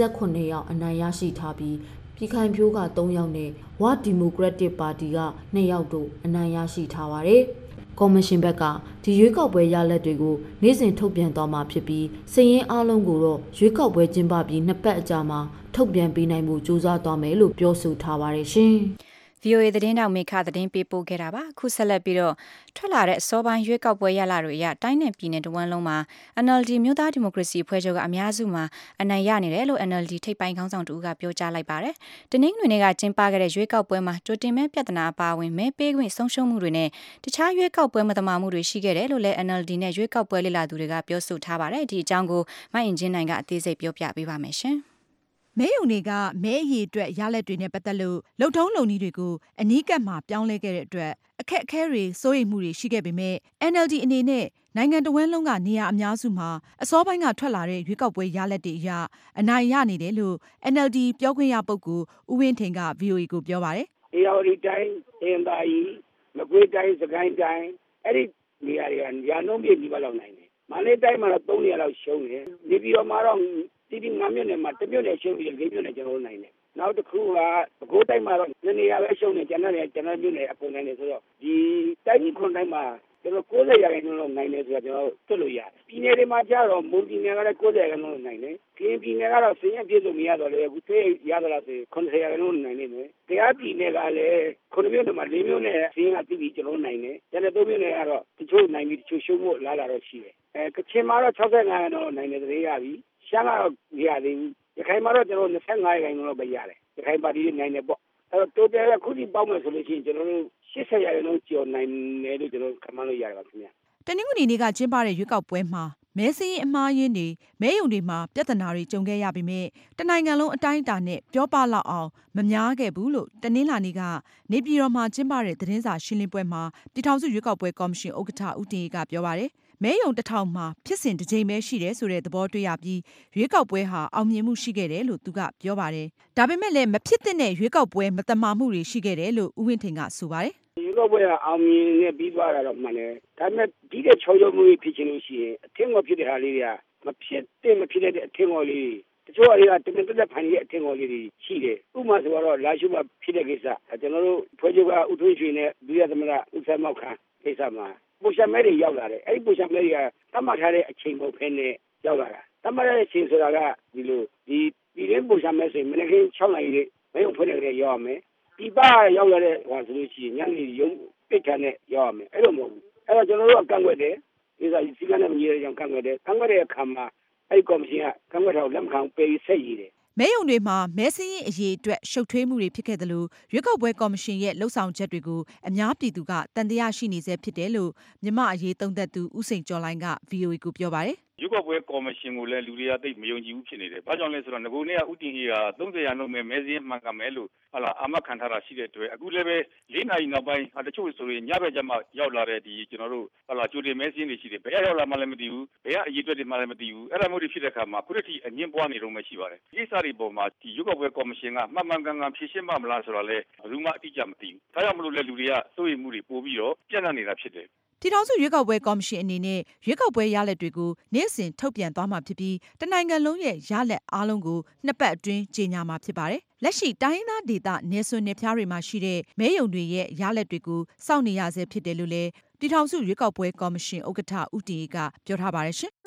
48ယောက်အနိုင်ရရှိထားပြီးပြည်ခိုင်ဖြိုးက3ယောက်နဲ့ဝါဒီမိုကရက်တစ်ပါတီက2ယောက်တို့အနိုင်ရရှိထားပါတယ်။ကော်မရှင်ဘက်ကဒီရွေးကောက်ပွဲရလဒ်တွေကိုနေ့စဉ်ထုတ်ပြန်သွားမှာဖြစ်ပြီးစည်ရင်းအားလုံးကိုတော့ရွေးကောက်ပွဲကျင်းပပြီး2ပတ်အကြာမှာထုတ်ပြန်ပေးနိုင်မှုစူးစမ်းသွားမယ်လို့ပြောဆိုထားပါတယ်ရှင်။ VOA သတင်းတောက်မေခသတင်းပေးပို့ခဲ့တာပါခုဆက်လက်ပြီးတော့ထွက်လာတဲ့အစောပိုင်းရွေးကောက်ပွဲရလာတွေအရတိုင်းနယ်ပြည်နယ်တဝန်းလုံးမှာ NLD မြို့သားဒီမိုကရေစီအဖွဲ့ချုပ်ကအများစုမှာအနိုင်ရနေတယ်လို့ NLD ထိပ်ပိုင်းခေါင်းဆောင်တူကပြောကြားလိုက်ပါတယ်တနင်္ဂနွေနေ့ကကျင်းပခဲ့တဲ့ရွေးကောက်ပွဲမှာကြိုတင်မဲ့ပြဿနာအပါအဝင်မဲပေးခွင့်ဆုံးရှုံးမှုတွေနဲ့တခြားရွေးကောက်ပွဲမသမာမှုတွေရှိခဲ့တယ်လို့လည်း NLD နဲ့ရွေးကောက်ပွဲလေ့လာသူတွေကပြောဆိုထားပါတယ်ဒီအကြောင်းကိုမိုင်းအင်ဂျင်နိုင်ကအသေးစိတ်ပြောပြပေးပါမယ်ရှင်မဲယုံတွေကမဲအရေးအတွက်ရလက်တွေနဲ့ပတ်သက်လို့လုံထုံးလုံနည်းတွေကိုအနီးကပ်မှာပြောင်းလဲခဲ့တဲ့အတွက်အခက်အခဲတွေစိုးရိမ်မှုတွေရှိခဲ့ပေမဲ့ NLD အနေနဲ့နိုင်ငံတော်ဝန်လုံးကနေရာအများစုမှာအစောပိုင်းကထွက်လာတဲ့ရွေးကောက်ပွဲရလက်တွေအရအနိုင်ရနေတယ်လို့ NLD ပြောခွင့်ရပုဂ္ဂိုလ်ဦးဝင်းထင်က VOA ကိုပြောပါတယ်။အေရဝတီတိုင်းအင်သာရီမကွေးတိုင်းစကိုင်းတိုင်းအဲ့ဒီနေရာတွေကညာနှုံးပြည့်ပြီးလောက်နိုင်တယ်။မန္တလေးတိုင်းမှာတော့3နေရာလောက်ရှုံးတယ်။နေပြည်တော်မှာတော့ဒီ9မြို့နယ်မှာ1မြို့နယ်ရှုံးပြီး4မြို့နယ်ကျွန်တော်နိုင်တယ်။နောက်တစ်ခုကပဲခူးတိုင်းမှာတော့2နေရာပဲရှုံးတယ်ကျန်တဲ့မြို့နယ်အကုန်နိုင်တယ်ဆိုတော့ဒီတိုင်းကြီး9တိုင်းမှာကျွန်တော်90ရာခိုင်နှုန်းလောက်နိုင်တယ်ဆိုတော့ကျွန်တော်တွက်လို့ရတယ်။ပြည်နယ်တွေမှာကျတော့မွန်ပြည်နယ်ကလည်း90ရာခိုင်နှုန်းလောက်နိုင်တယ်။ကရင်ပြည်နယ်ကတော့စည်ရပြည့်စုံမရတော့လေအခုသေးရတော့လားဆို90ရာခိုင်နှုန်းနိုင်နေတယ်။တရားပြည်နယ်ကလည်း9မြို့နယ်မှာ4မြို့နယ်စည်ရကတိပြီးကျွန်တော်နိုင်တယ်။ကျန်တဲ့3မြို့နယ်ကတော့တချို့နိုင်ပြီးတချို့ရှုံးဖို့လာလာတော့ရှိတယ်။ကချင်မှာတော့65ရာခိုင်နှုန်းနိုင်တယ်တည်းရပြီ။ရှမ်းကတော့မရသေးဘူး။ရခိုင်မှာတော့ကျွန်တော်25ရာခိုင်နှုန်းလောက်ပဲရတယ်။ရခိုင်ပါတီနိုင်တယ်ပေါ့။အဲ့တော့ total ခုထိပေါင်းမယ်ဆိုလို့ရှိရင်ကျွန်တော်တို့80ရာခိုင်နှုန်းကျော်နိုင်တယ်လို့ကျွန်တော်ခန့်မှန်းလို့ရတယ်ပါခင်ဗျ။တနင်္ဂနွေနေ့ကကျင်းပတဲ့ရွေးကောက်ပွဲမှာမဲစင်းအမှားရင်းတွေမဲယုံတွေမှာပြဿနာတွေကြုံခဲ့ရပေမဲ့တနိုင်ငံလုံးအတိုင်းအတာနဲ့ပြောပလောက်အောင်မများခဲ့ဘူးလို့တနင်္လာနေ့ကနေပြည်တော်မှာကျင်းပတဲ့သတင်းစာရှင်းလင်းပွဲမှာပြည်ထောင်စုရွေးကောက်ပွဲကော်မရှင်ဥက္ကဋ္ဌဦးတင်အေးကပြောပါတယ်မဲယုံ1000မှာဖြစ်စဉ်တစ်ကြိမ်ပဲရှိတယ်ဆိုတဲ့သဘောတွေ့ရပြီးရွေးကောက်ပွဲဟာအောင်မြင်မှုရှိခဲ့တယ်လို့သူကပြောပါတယ်။ဒါပေမဲ့လည်းမဖြစ်တဲ့ရွေးကောက်ပွဲမတမာမှုတွေရှိခဲ့တယ်လို့ဦးဝင်းထင်ကဆိုပါတယ်။ရွေးကောက်ပွဲကအောင်မြင်နေပြီးသွားတာတော့မှန်တယ်။ဒါပေမဲ့ဒီတဲ့ချောချောမှုဖြစ်ချင်လို့ရှိရင်အထင်ကိုဖြစ်တဲ့ဟာလေးတွေကမဖြစ်တဲ့အထင်ကိုလေးတချို့အရာတမင်တက်ဖန်ရဲ့အထင်ကိုလေးတွေရှိတယ်။ဥပမာဆိုတော့လာရှုမှဖြစ်တဲ့ကိစ္စကျွန်တော်တို့ဖွဲ့ချုပ်ကဥထွေးရွှေနဲ့ဒုတိယသမ္မတဦးဆန်းမောက်ခန်းကိစ္စမှာပိုရှာမဲတွေရောက်လာတယ်။အဲ့ဒီပိုရှာမဲတွေကတတ်မှတ်ထားတဲ့အချိန်ပုံဖဲနဲ့ရောက်လာတာ။တတ်မှတ်တဲ့အချိန်ဆိုတာကဒီလိုဒီရင်ပိုရှာမဲဆိုရင်မနေ့က6နာရီလေးမယုံဖွင့်တဲ့ရောက်ရမယ်။ဒီပါရောက်လာတဲ့ဟောဆိုလို့ရှိရင်ညနေရုံပိတ်ထားနဲ့ရောက်ရမယ်။အဲ့လိုမဟုတ်ဘူး။အဲ့တော့ကျွန်တော်တို့ကန့်ကွက်တယ်။ဒီစားစီကနဲ့မကြီးတဲ့ကြောင့်ကန့်ကွက်တယ်။ကန့်ကွက်တဲ့အခါမှာအဲ့ဒီကော်မရှင်ကကန့်ကွက်တာကိုလက်မခံပေးဆက်ရည်တယ်။မဲယုံတွေမှာမဲစင်းရင်အရေးအတွက်ရှုပ်ထွေးမှုတွေဖြစ်ခဲ့တယ်လို့ရွေးကောက်ပွဲကော်မရှင်ရဲ့လှုပ်ဆောင်ချက်တွေကိုအများပြည်သူကတန်တရားရှိနေစေဖြစ်တယ်လို့မြန်မာအရေးသုံးသပ်သူဦးစိန်ကျော်လိုင်းက VOA ကိုပြောပါတယ်ရွေးကောက်ပွဲကော်မရှင်ကိုလည်းလူတွေကသိမယုံကြည်ဘူးဖြစ်နေတယ်။ဘာကြောင့်လဲဆိုတော့ငကိုနေ့ကဥတင်ကြီးက30ရာနှုန်းမဲစင်းမှန်ကန်မယ်လို့အာမခံထားတာရှိတဲ့အတွက်အခုလည်းပဲ4နာရီနောက်ပိုင်းတချို့ဆိုရင်ညဘက်ကျမှရောက်လာတဲ့ဒီကျွန်တော်တို့ကြိုတင်မဲစင်းတွေရှိတယ်။ဘယ်ရောက်လာမှလည်းမသိဘူး။ဘယ်ကအရေးအတွက်တွေမှလည်းမသိဘူး။အဲ့ဒါမျိုးတွေဖြစ်တဲ့အခါမှာခုတည်းအငင်းပွားနေတော့မှရှိပါတယ်။ဒီစားတွေပေါ်မှာဒီရွေးကောက်ပွဲကော်မရှင်ကမှန်မှန်ကန်ကန်ဖြေရှင်းမှမလားဆိုတော့လည်းဘယ်သူမှအတိအကျမသိဘူး။ဒါကြောင့်မလို့လည်းလူတွေကစိုးရိမ်မှုတွေပို့ပြီးတော့ပြန့်နှံ့နေတာဖြစ်တယ်ပြည်ထောင်စုရွေးကောက်ပွဲကော်မရှင်အနေနဲ့ရွေးကောက်ပွဲရလဒ်တွေကိုနေ့စဉ်ထုတ်ပြန်သွားမှာဖြစ်ပြီးတနိုင်ငံလုံးရဲ့ရလဒ်အားလုံးကို2ပတ်အတွင်းကြေညာမှာဖြစ်ပါတယ်။လက်ရှိတိုင်းရင်းသားဒေသနယ်စွန်နယ်ဖျားတွေမှာရှိတဲ့မဲယုံတွေရဲ့ရလဒ်တွေကိုစောင့်နေရဆဲဖြစ်တယ်လို့လည်းပြည်ထောင်စုရွေးကောက်ပွဲကော်မရှင်ဥက္ကဋ္ဌဦးတင်အေးကပြောထားပါတယ်ရှင်။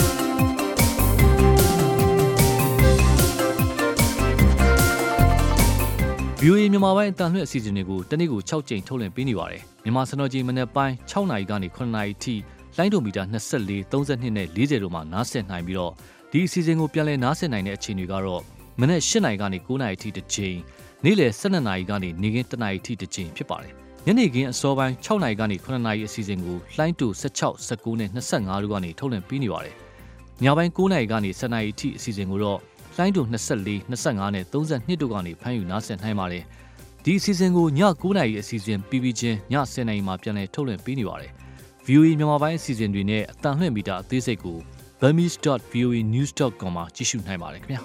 VOA မြန်မာပိုင်းအတန်လွှင့်အစီအစဉ်တွေကိုတနေ့ကို6ကြိမ်ထုတ်လွှင့်ပေးနေပါတယ်။မြန်မာစံတော်ချိန်မနက်ပိုင်း6နာရီကနေ9နာရီထိလိုင်းဒိုမီတာ24 32နဲ့40တို့မှာနားဆင်နိုင်ပြီးတော့ဒီအစီအစဉ်ကိုပြန်လည်နားဆင်နိုင်တဲ့အချိန်တွေကတော့မနက်8နာရီကနေ9နာရီထိတစ်ချိန်နေ့လယ်12နာရီကနေနေ့ခင်း1နာရီထိတစ်ချိန်ဖြစ်ပါတယ်။ညနေခင်းအစောပိုင်း6နာရီကနေ9နာရီအစီအစဉ်ကိုလိုင်းဒို16 19နဲ့25တို့ကနေထုတ်လွှင့်ပေးနေပါတယ်။ညပိုင်း9နာရီကနေ10နာရီထိအစီအစဉ်ကိုတော့လိုင်းတူ24 25နဲ့32တို့ကနေဖမ်းယူနားဆင်နိုင်ပါတယ်ဒီအစီအစဉ်ကိုည9:00နာရီအစီအစဉ်ပြီးပြီးချင်းည10:00နာရီမှာပြန်လည်ထုတ်လွှင့်ပေးနေပါတယ်VOA မြန်မာပိုင်းအစီအစဉ်တွေနဲ့အတန်လှည့်မီတာအသေးစိတ်ကို burmese.voanews.com မှာကြည့်ရှုနိုင်ပါတယ်ခင်ဗျာ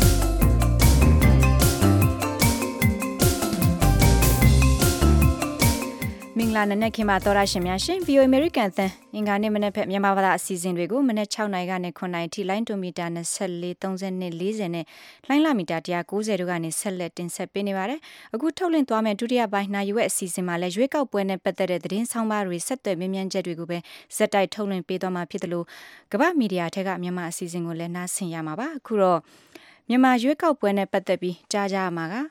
မင်္ဂလာနံနက်ခင်းပါသောရရှင်များရှင် VOA American အသံအင်္ဂါနေ့မနက်ဖက်မြန်မာဘာသာအစီအစဉ်တွေကိုမနက်6နာရီကနေ9နာရီထိလိုင်းတိုမီတာ24 30နဲ့40နဲ့လိုင်းလာမီတာ190တို့ကနေဆက်လက်တင်ဆက်ပေးနေပါတယ်အခုထုတ်လွှင့်သွားမယ့်ဒုတိယပိုင်းနာရီဝက်အစီအစဉ်မှာလည်းရွေးကောက်ပွဲနဲ့ပတ်သက်တဲ့သတင်းဆောင်ပါတွေဆက်သွယ်မြင်းမြန်းချက်တွေကိုပဲဇက်တိုက်ထုတ်လွှင့်ပေးသွားမှာဖြစ်တယ်လို့ကမ္ဘာမီဒီယာထက်ကမြန်မာအစီအစဉ်ကိုလည်းနားဆင်ရမှာပါအခုတော့မြန်မာရွေးကောက်ပွဲနဲ့ပတ်သက်ပြီးကြားကြရမှာက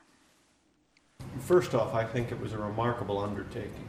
First off, I think it was a remarkable undertaking.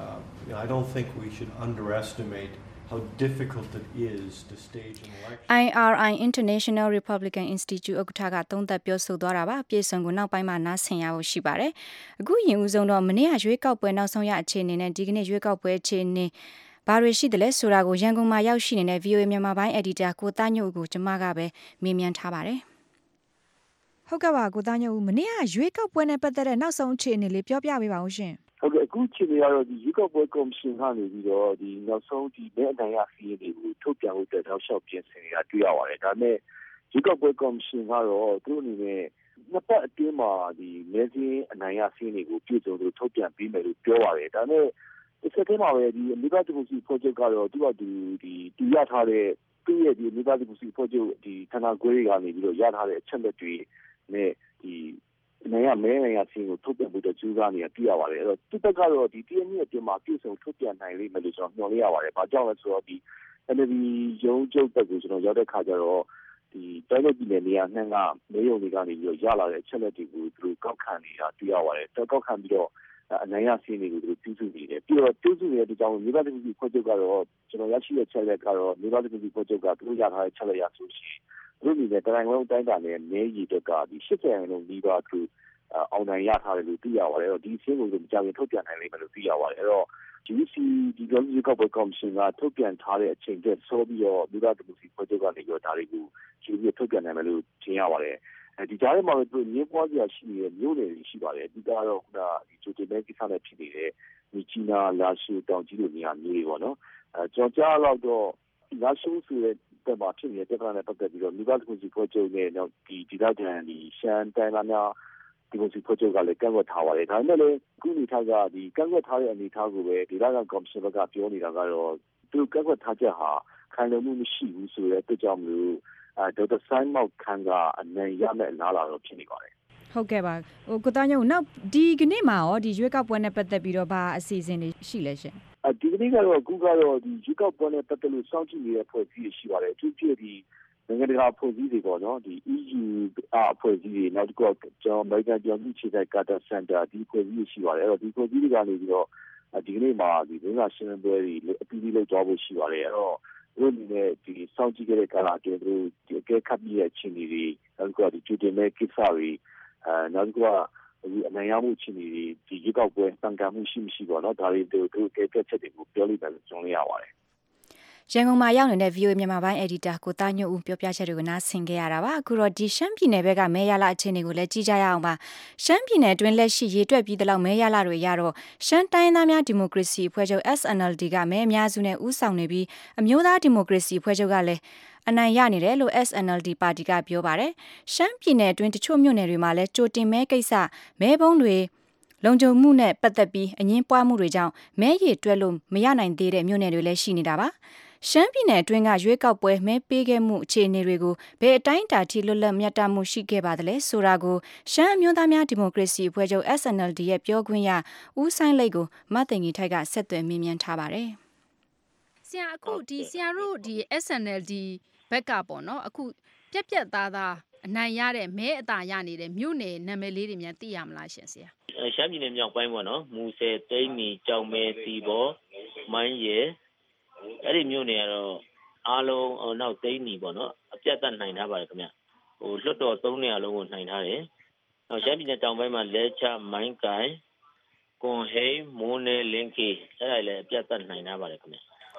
I don't think we should underestimate how difficult it is to stage an election. IRI International Republican Institute ဥက္ကဋ္ဌကသုံးသပ်ပြောဆိုသွားတာပါအပြည့်စုံကိုနောက်ပိုင်းမှာနားဆင်ရဖို့ရှိပါတယ်အခုရင်ဦးဆုံးတော့မနေ့ကရွေးကောက်ပွဲနောက်ဆုံးရအခြေအနေနဲ့ဒီကနေ့ရွေးကောက်ပွဲအခြေအနေဘာတွေရှိတယ်လဲဆိုတာကိုရန်ကုန်မှာရောက်ရှိနေတဲ့ VOA မြန်မာပိုင်း editor ကိုသားညို့ကိုကျွန်မကပဲမေးမြန်းထားပါတယ်ဟုတ်ကဲ့ပါကိုသားညို့မနေ့ကရွေးကောက်ပွဲနဲ့ပတ်သက်တဲ့နောက်ဆုံးအခြေအနေလေးပြောပြပေးပါဦးရှင်ဟုတ်ကဲ့အခုချိန်ကတော့ဒီရွေးကောက်ပွဲကော်မရှင်ကနေပြီးတော့ဒီနောက်ဆုံးဒီမဲအနိုင်ရစီးရင်တွေကိုထုတ်ပြန်ဖို့အတွက်တောက်လျှောက်ပြင်ဆင်နေတာတွေ့ရပါတယ်ဒါပေမဲ့ရွေးကောက်ပွဲကော်မရှင်ကတော့သူတို့အနေနဲ့နှစ်ပတ်အတွင်းမှာဒီမဲစင်းအနိုင်ရစီးရင်တွေကိုပြည်စုံလို့ထုတ်ပြန်ပေးမယ်လို့ပြောပါတယ်ဒါပေမဲ့တစ်ဆက်တည်းမှာပဲဒီအမျိုးသားဒီမိုကရေစီဖွဲ့ချုပ်ကတော့သူရထားတဲ့သူ့ရဲ့ဒီအမျိုးသားဒီမိုကရေစီဖွဲ့ချုပ်ဒီဌာနခွဲတွေကနေပြီးတော့ရထားတဲ့အချက်လက်တွေနဲ့ဒီနိုင်ရစီးကိုထုတ်ပြန်ဖို့အတွက်ကြိုးစားနေတာတွေ့ရပါတယ်အဲ့တော့သူ့ဘက်ကတော့ဒီတရနေ့အတွင်းမှာပြည်စုံထုတ်ပြန်နိုင်လိမ့်မယ်လို့ကျွန်တော်မျှော်လင့်ရပါတယ်ဘာကြောင့်လဲဆိုတော့ဒီ NLD ရုံးချုပ်ဘက်ကိုကျွန်တော်ရောက်တဲ့ခါကျတော့ဒီတိုင်းဒေသပြည်နယ်နေရာနှံ့ကမဲရုံတွေကနေပြီးတော့ရလာတဲ့အချက်လက်တွေကိုသူတို့ကောက်ခံနေတာတွေ့ရပါတယ်ကောက်ခံပြီးတော့အနိုင်ရစီးတွေကိုသူတို့ပြုစုနေတယ်ပြီးတော့ပြုစုနေတဲ့ဒီကြောင့်မြို့သားဒီဖွဲ့ချုပ်ကတော့ကျွန်တော်ရရှိတဲ့ချက်လက်ကတော့မြို့သားဒီဖွဲ့ချုပ်ကသူတို့ရထားတဲ့ချက်လက်ရဆိုရှင်သူတို့နေတဲ့တိုင်းလုံးတိုင်းတာနဲ့မဲရည်တက်ကဒီ80%လုံးပြီးတော့သူအောင်နိုင်ရထားတယ်လို့သိရပါတယ်။ဒီအချင်းကိုမကြောက်ရင်ထုတ်ပြန်နိုင်လိမ့်မယ်လို့သိရပါတယ်။အဲ့တော့ GC ဒီကနေ့ကောက်ပွဲကော်မရှင်ကထုတ်ပြန်ထားတဲ့အချိန်တက်ဆိုပြီးတော့မြို့သားဒီမိုကရေစီဖွဲ့ချုပ်ကနေပြီးတော့ဒါတွေကိုGCထုတ်ပြန်နိုင်မယ်လို့ထင်ရပါတယ်။ဒီကြားထဲမှာလည်းသူညှင်းပွားစရာရှိနေတဲ့မြို့နယ်တွေရှိပါတယ်။ဒီကတော့ခုနဒီဂျိုတေမဲကိစ္စနဲ့ဖြစ်နေတဲ့ဒီချီနာလာရှိတောင်ကြီးလိုနေရာမျိုးတွေပေါ့နော်။ကျွန်တော်ကြားတော့လာရှိဆိုတဲ့တက်မှာဖြစ်နေတဲ့တက်ကနေပတ်သက်ပြီးတော့မြို့သားဒီမိုကရေစီဖွဲ့ချုပ်နဲ့တော့ဒီဒေသခံဒီရှမ်းတိုင်းသားများဒီမိုကရေစီဖွဲ့ချုပ်ကလည်းကန့်ကွက်ထားပါတယ်ဒါပေမဲ့လည်းအခုအနေထားကဒီကန့်ကွက်ထားတဲ့အနေအထားကိုပဲဒေသခံကော်မရှင်ဘက်ကပြောနေတာကတော့သူကန့်ကွက်ထားချက်ဟာခိုင်လုံမှုမရှိဘူးဆိုတဲ့အတွက်ကြောင့်မလို့ဒေါက်တာဆိုင်းမောက်ခန်းကအနိုင်ရမယ့်အလားအလာတော့ဖြစ်နေပါတယ်ဟုတ်ကဲ့ပါကိုသားညုံနောက်ဒီကနေ့မှာရောဒီရွေးကောက်ပွဲနဲ့ပတ်သက်ပြီးတော့ဗာအစီအစဉ်တွေရှိလဲရှင်ဒီကနေ့ကတော့အခုကတော့ဒီရွေးကောက်ပွဲနဲ့ပတ်သက်လို့စောင့်ကြည့်နေတဲ့ဖွဲ့စည်းရရှိပါတယ်အထူးဖြင့်ဒီနိုင်ငံတကာဖွဲ့စည်းတွေပေါ့နော်ဒီ EU အဖွဲ့အစည်းတွေနောက်တစ်ခုကကျွန်တော် American ပြည်သူ့ခြေဆိုင်ကာတာစင်တာဒီဖွဲ့စည်းရှိပါတယ်အဲ့တော့ဒီဖွဲ့စည်းတွေကနေပြီးတော့ဒီကနေ့မှာဒီဒေသရှင်းလင်းပွဲတွေအပြီးပြီးလုပ်သွားဖို့ရှိပါတယ်အဲ့တော့တို့အနေနဲ့ဒီစောင့်ကြည့်ခဲ့တဲ့ကာလအတွင်းတို့ဒီအကဲခတ်ပြီးတဲ့အခြေအနေတွေနောက်တစ်ခုကဒီကျွတ်တင်မဲ့ကိစ္စတွေနောက်တစ်ခုကဒီအနိုင်ရမှုအခြေအနေတွေဒီရွေးကောက်ပွဲစံကမှုရှိမရှိပေါ့နော်ဒါတွေတို့အကဲခတ်ချက်တွေကိုပြောလိုက်တယ်လို့ကျွန်တော်ရပါတယ်ရန်ကုန်မှာရောက်နေတဲ့ VOA မြန်မာပိုင်း editor ကိုသားညွန့်ဦးပြောပြချက်တွေကိုနားဆင်ခဲ့ရတာပါအခုတော့ဒီရှမ်းပြည်နယ်ဘက်ကမဲရလာအခြေအနေကိုလည်းကြည့်ကြရအောင်ပါရှမ်းပြည်နယ်အတွင်းလက်ရှိရေတွက်ပြီးတဲ့လောက်မဲရလာတွေရတော့ရှမ်းတိုင်းသားများဒီမိုကရေစီအဖွဲ့ချုပ် SNLD ကမဲအများစုနဲ့ဦးဆောင်နေပြီးအမျိုးသားဒီမိုကရေစီအဖွဲ့ချုပ်ကလည်းအနိုင်ရနေတယ်လို့ SNLD ပါတီကပြောပါတယ်ရှမ်းပြည်နယ်အတွင်းတချို့မြို့နယ်တွေမှာလည်းကြိုတင်မဲကိစ္စမဲပုံးတွေလုံခြုံမှုနဲ့ပတ်သက်ပြီးအငင်းပွားမှုတွေကြောင့်မဲရည်တွက်လို့မရနိုင်သေးတဲ့မြို့နယ်တွေလည်းရှိနေတာပါရှမ်းပြည်နယ်အတွင်းကရွေးကောက်ပွဲမဲပေးခဲ့မှုအခြေအနေတွေကိုဘယ်အတိုင်းအတာထိလွတ်လပ်မြတ်တမှုရှိခဲ့ပါသလဲဆိုတာကိုရှမ်းအမျိုးသားများဒီမိုကရေစီအဖွဲ့ချုပ် SNLD ရဲ့ပြောခွင့်ရဦးဆိုင်လိတ်ကိုမသိင်ကြီးထိုက်ကဆက်သွယ်မေးမြန်းထားပါတယ်ဆရာအခုဒီဆရာတို့ဒီ SNLD ဘက်ကပေါ့နော်အခုပြက်သားအနိုင်ရတဲ့မဲအသာရနေတဲ့မြို့နယ်နာမည်လေးတွေများသိရမလားရှင်ဆရာရှမ်းပြည်နယ်မြောက်ပိုင်းပေါ့နော်မူဆယ်သိန်းနီကြောင်မဲတီဘောမိုင်းရဲအဲ့ဒီမြို့နယ်ကတော့အားလုံးနောက်သိန်းနီပေါ့နော်အပြတ်သက်နိုင်ထားပါတယ်ခင်ဗျလွတ်တော်3နေရာလုံးကိုနိုင်ထားတယ်နောက်ရှမ်းပြည်နယ်တောင်ပိုင်းမှာလဲချမိုင်းကိုင်ကွန်ဟိန်းမိုးနယ်လင်းကီအဲ့ဒါလည်းအပြတ်သက်နိုင်ထားပါတယ်ခင်ဗျ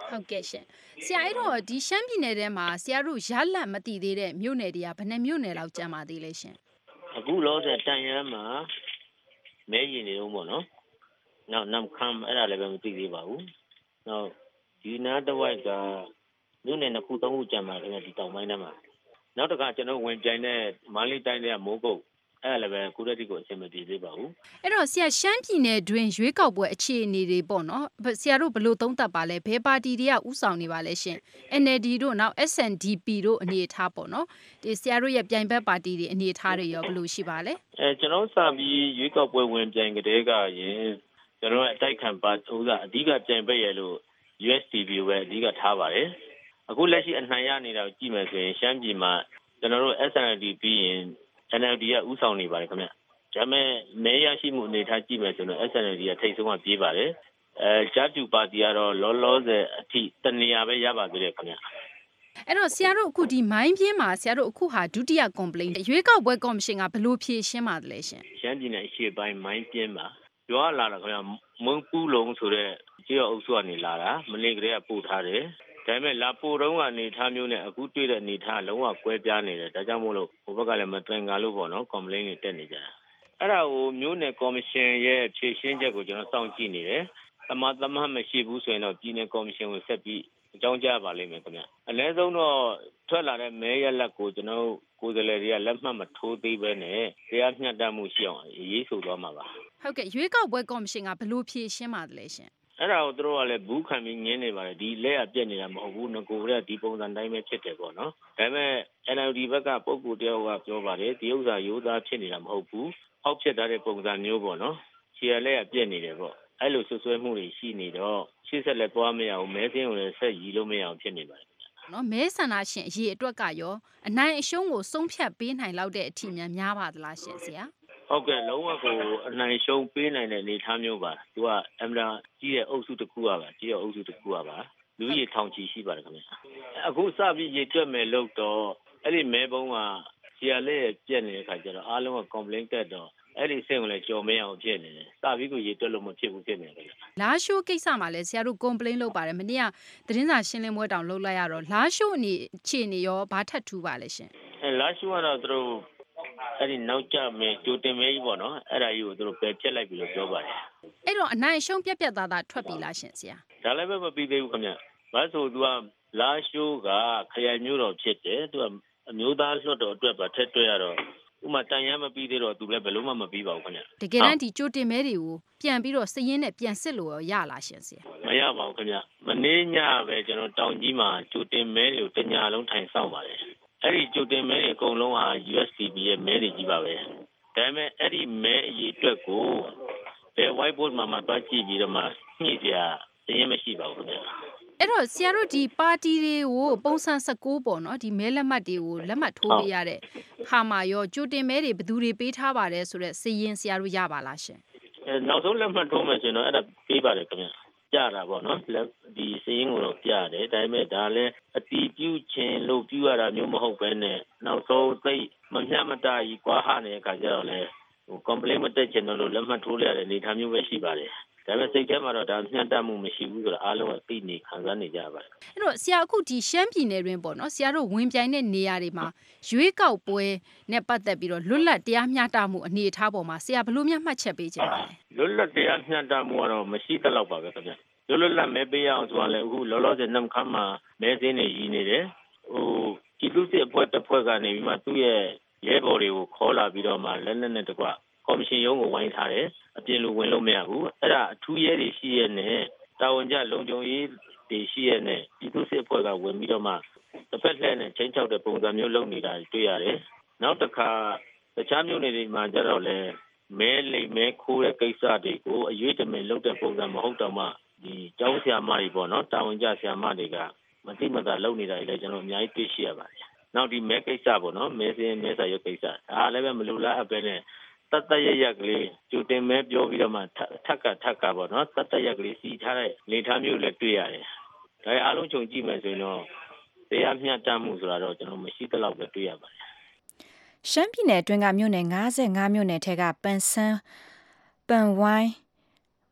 ဟုတ်ကဲ့ရှင်ဆရာအဲ့တော့ဒီရှမ်းပြည်နယ်ထဲမှာဆရာတို့ရလတ်မတည်သေးတဲ့မြို့နယ်တွေကဘယ်နှမြို့နယ်လောက်ကျန်ပါသေးလဲရှင်အခုလောဆယ်တန်ရမ်းမှာမဲရင်နေတော့ပေါ့နော်နောက်နမ်ခမ်အဲ့ဒါလည်းပဲမသိသေးပါဘူးနောက်ဒီနားတစ်ဝိုက်ကမြို့နယ်နှစ်ခုသုံးခုကျန်ပါခင်ဗျဒီတောင်ပိုင်းထဲမှာနောက်တစ်ခါကျွန်တော်ဝင်ပြိုင်တဲ့မန္တလေးတိုင်းကမိုးကုတ်အဲ့လည်းပဲကုရတိကိုအဆင်မပြေသေးပါဘူးအဲ့တော့ဆရာရှမ်းပြည်နယ်တွင်ရွေးကောက်ပွဲအခြေအနေတွေပေါ့နော်ဆရာတို့ဘယ်လိုသုံးသပ်ပါလဲဘယ်ပါတီတွေကဥဆောင်နေပါလဲရှင် NLD တို့နောက် SNDP တို့အနေအထားပေါ့နော်ဒီဆရာတို့ရဲ့ပြိုင်ဘက်ပါတီတွေအနေအထားတွေရောဘယ်လိုရှိပါလဲကျွန်တော်စပြီးရွေးကောက်ပွဲဝင်ပြိုင်ကြတဲ့ကရင်ကျွန်တော်အတိုက်ခံပါဥစားအဓိကပြိုင်ဘက်ရဲ့လို့ USDP ပဲအဓိကထားပါတယ်အခုလက်ရှိအနှံရနေတာကိုကြည့်မယ်ဆိုရင်ရှမ်းပြည်မှာကျွန်တော်တို့ SNLD ပြီးရင် NLD ကဥဆောင်နေပါတယ်ခင်ဗျဒါပေမဲ့မဲရရှိမှုအနေထားကြည့်မယ်ဆိုတော့ SNLD ကထိပ်ဆုံးကပြေးပါတယ်ဂျာတူပါတီကတော့လောလောဆယ်အထိတနေရာပဲရပါသေးတယ်ခင်ဗျအဲ့တော့ဆရာတို့အခုဒီမိုင်းပြင်းမှာဆရာတို့အခုဟာဒုတိယ complaint ရွေးကောက်ပွဲကော်မရှင်ကဘယ်လိုဖြေရှင်းပါသလဲရှင်ရှမ်းပြည်နယ်အရှေ့ပိုင်းမိုင်းပြင်းမှာပြောလာတာခင်ဗျမုံပူးလုံးဆိုတဲ့ကျေးရွာအုပ်စုကနေလာတာမနေ့ကတည်းကပို့ထားတယ်ဒါပေမဲ့လာပိုတုံးကနေထားမျိုးနဲ့အခုတွေ့တဲ့အနေထားလုံးဝကွဲပြားနေတယ်ဒါကြောင့်မို့လို့ဟိုဘက်ကလည်းမတွင်ကားလို့ပေါ့နော် complaint တွေတက်နေကြတာအဲ့ဒါကိုမျိုးနယ်ကော်မရှင်ရဲ့ဖြေရှင်းချက်ကိုကျွန်တော်စောင့်ကြည့်နေတယ်သမာသမတ်မရှိဘူးဆိုရင်တော့ပြည်နယ်ကော်မရှင်ကိုဆက်ပြီးအကြောင်းကြားပါလိမ့်မယ်ခင်ဗျအနည်းဆုံးတော့ထွက်လာတဲ့မဲရလက်ကိုကျွန်တော်ကိုယ်စားလှယ်တွေကလက်မှတ်မထိုးသေးဘဲနဲ့တရားမျှတမှုရှိအောင်ရေးဆိုသွားမှာပါဟုတ်ကဲ့ရွေးကောက်ပွဲကော်မရှင်ကဘယ်လိုဖြေရှင်းပါသလဲရှင်အဲ့ဒါကိုတို့ကလည်းဘူးခံပြီးငင်းနေပါတယ်ဒီလက်အပြက်နေတာမဟုတ်ဘူးငကိုကဒီပုံစံတိုင်းပဲဖြစ်တယ်ပေါ့နော်ဒါပေမဲ့ NLD ဘက်ကပုံကူတယောက်ကပြောပါတယ်ဒီဥစ္စာရိုးသားဖြစ်နေတာမဟုတ်ဘူးအောက်ဖြစ်ထားတဲ့ပုံစံမျိုးပေါ့နော်ခြေလက်အပြက်နေတယ်ပေါ့အဲ့လိုဆွဆွဲမှုတွေရှိနေတော့ရှေ့ဆက်လည်းပွားမရအောင်မဲစင်းကိုလည်းဆက်ရည်လို့မရအောင်ဖြစ်နေပါတယ်နော်မဲဆန္ဒရှင်အရေးအတွက်ကရောအနိုင်အရှုံးကိုဆုံးဖြတ်ပေးနိုင်လောက်တဲ့အထိများပါသလားရှင်ဆရာဟုတ်ကဲ့လုံးဝကိုအနိုင်ရှုံးပေးနိုင်တဲ့အနေအထားမျိုးပါသူကအမရာကြီးတဲ့အုပ်စုတစ်ခုပါကြီးတဲ့အုပ်စုတစ်ခုပါလူကြီးထောင်ချီရှိပါတယ်ခင်ဗျအခုစပြီးရေတွက်မယ်လို့တော့အဲ့ဒီမဲပုံးကဆရာလေးပြက်နေတဲ့ခါကျတော့အားလုံးက complaint တက်တော့အဲ့ဒီစိတ်ကိုလည်းကြော်မရအောင်ဖြစ်နေတယ်စပြီးကိုရေတွက်လို့မဖြစ်ဘူးဖြစ်နေတယ်လာရှိုးကိစ္စမှာလည်းဆရာတို့ complaint လုပ်ပါတယ်မနေ့ကသတင်းစာရှင်းလင်းပွဲတောင်လုပ်လိုက်ရတော့လာရှိုးအနေအခြေအနေရောဘာထပ်ထူးပါလဲရှင်လာရှိုးကတော့သူတို့အဲ့ဒီနောက်ကျမယ်ကြိုတင်မဲကြီးပေါ့နော်အဲ့ဒါကြီးကိုသူတို့ပယ်ဖြတ်လိုက်ပြီလို့ပြောပါတယ်အဲ့တော့အနိုင်အရှုံးပြက်သားသားထွက်ပြီလားရှင်ဆရာဒါလည်းပဲမပြီးသေးဘူးခင်ဗျဘာလို့ဆိုသူကလာရှိုးကခရိုင်မျိုးတော်ဖြစ်တယ်သူကအမျိုးသားလွှတ်တော်အတွက်ပါထက်တွဲရတော့ဥမာတန်ရမ်းမပြီးသေးတော့သူလည်းဘယ်လို့မှမပြီးပါဘူးခင်ဗျတကယ်တမ်းဒီကြိုတင်မဲတွေကိုပြန်ပြီးတော့စည်ရင်းနဲ့ပြန်စစ်လို့ရလားရှင်ဆရာမရပါဘူးခင်ဗျမနေ့ညပဲကျွန်တော်တောင်ကြီးမှာကြိုတင်မဲတွေကိုတညလုံးထိုင်ဆောင်ပါတယ်အဲ့ဒီကြိုတင်မဲတွေအကုန်လုံးဟာ USDP ရဲ့မဲတွေကြီးပါပဲဒါပေမဲ့အဲ့ဒီမဲအရေးအတွက်ကိုwhiteboard မှာတွားကြည့်ပြီးတော့မှညှိကြစရင်မရှိပါဘူးခင်ဗျအဲ့တော့ဆရာတို့ဒီပါတီတွေကိုပုံစံ16ပေါ့နော်ဒီမဲလက်မှတ်တွေကိုလက်မှတ်ထိုးပေးရတဲ့ခါမှာရောကြိုတင်မဲတွေဘယ်သူတွေပေးထားပါတယ်ဆိုတော့စရင်ဆရာတို့ရပါလားရှင်နောက်ဆုံးလက်မှတ်ထိုးမယ်ဆိုတော့အဲ့ဒါပေးပါတယ်ခင်ဗျကြတာပေါ့နော်ဒီစရင်ကိုတော့ပြတယ်ဒါပေမဲ့ဒါလည်းအတီးပြုခြင်းလို့ပြုရတာမျိုးမဟုတ်ပဲနဲ့နောက်ဆုံးသိမမျှမတကြီးကွာဟနေတဲ့အခါကျတော့လေcomplaint မတက်ချင်တော့လက်မှတ်ထိုးရတဲ့အနေအထားမျိုးပဲရှိပါတယ်ဒါပေမဲ့စိတ်ထဲမှာတော့ဒါမျှတမှုမရှိဘူးဆိုတော့အားလုံးကသိနေခံစားနေကြပါတယ်အဲ့တော့ဆရာအခုဒီရှမ်းပြည်နယ်တွင်ပေါ့နော်ဆရာတို့ဝင်ပြိုင်တဲ့နေရာတွေမှာရွေးကောက်ပွဲနဲ့ပတ်သက်ပြီးတော့လွတ်လပ်တရားမျှတမှုအနေအထားပေါ်မှာဆရာဘယ်လိုမှတ်ချက်ပေးချင်ပါလဲလွတ်လပ်တရားမျှတမှုကတော့မရှိသလောက်ပါပဲခင်ဗျလွတ်လပ်မဲပေးရအောင်ဆိုတာလည်းအခုလောလောဆယ်နှမ်ခမ်းမှာမဲစင်းနေရည်နေတယ်ပြည်သူ့စစ်အဖွဲ့တစ်ဖွဲ့ကနေပြီးမှသူ့ရဲ့ရဲဘော်တွေကိုခေါ်လာပြီးတော့မှလက်နက်နဲ့တကွကော်မရှင်ရုံးကိုဝိုင်းထားတယ်အပြင်လူဝင်လို့မရဘူးအဲ့ဒါအထူးရဲတွေရှိရနဲ့တာဝန်ကျလုံခြုံရေးတွေရှိရနဲ့ပြည်သူ့စစ်အဖွဲ့ကဝင်ပြီးတော့မှတစ်ဖက်လှည့်နဲ့ချင်းချောက်တဲ့ပုံစံမျိုးလုပ်နေတာတွေ့ရတယ်နောက်တစ်ခါတခြားမျိုးတွေမှာကျတော့လေမဲလိမ်မဲခိုးတဲ့ကိစ္စတွေကိုအရေးတမင်လုပ်တဲ့ပုံစံမဟုတ်တော့မှဒီကျောင်းဆရာမတွေပေါ့နော်တာဝန်ကျဆရာမတွေကမသိမသာလုပ်နေတာလည်းကျွန်တော်အများကြီးတွေ့ရှိရပါတယ်နောက်ဒီမဲကိစ္စပေါ့နော်မဲစင်းမဲစာရုပ်ကိစ္စဒါလည်းပဲမလိုလားအပ်ပဲနဲ့တတ်တရရက်ကလေးကျူတင်မဲပြောပြီးတော့မှထက်ကပေါ့နော်တတ်တရက်ကလေးစီထားတဲ့လေထားမျိုးလည်းတွေ့ရတယ်ဒါအားလုံးခြုံကြည့်မယ်ဆိုရင်တော့တရားမျှတမှုဆိုတာတော့ကျွန်တော်မရှိသလောက်ပဲတွေ့ရပါတယ်ရှမ်းပြည်နယ်အတွင်းကမြို့နယ်55မြို့နယ်ထက်ကပန်ဆန်းပန်ဝိုင်း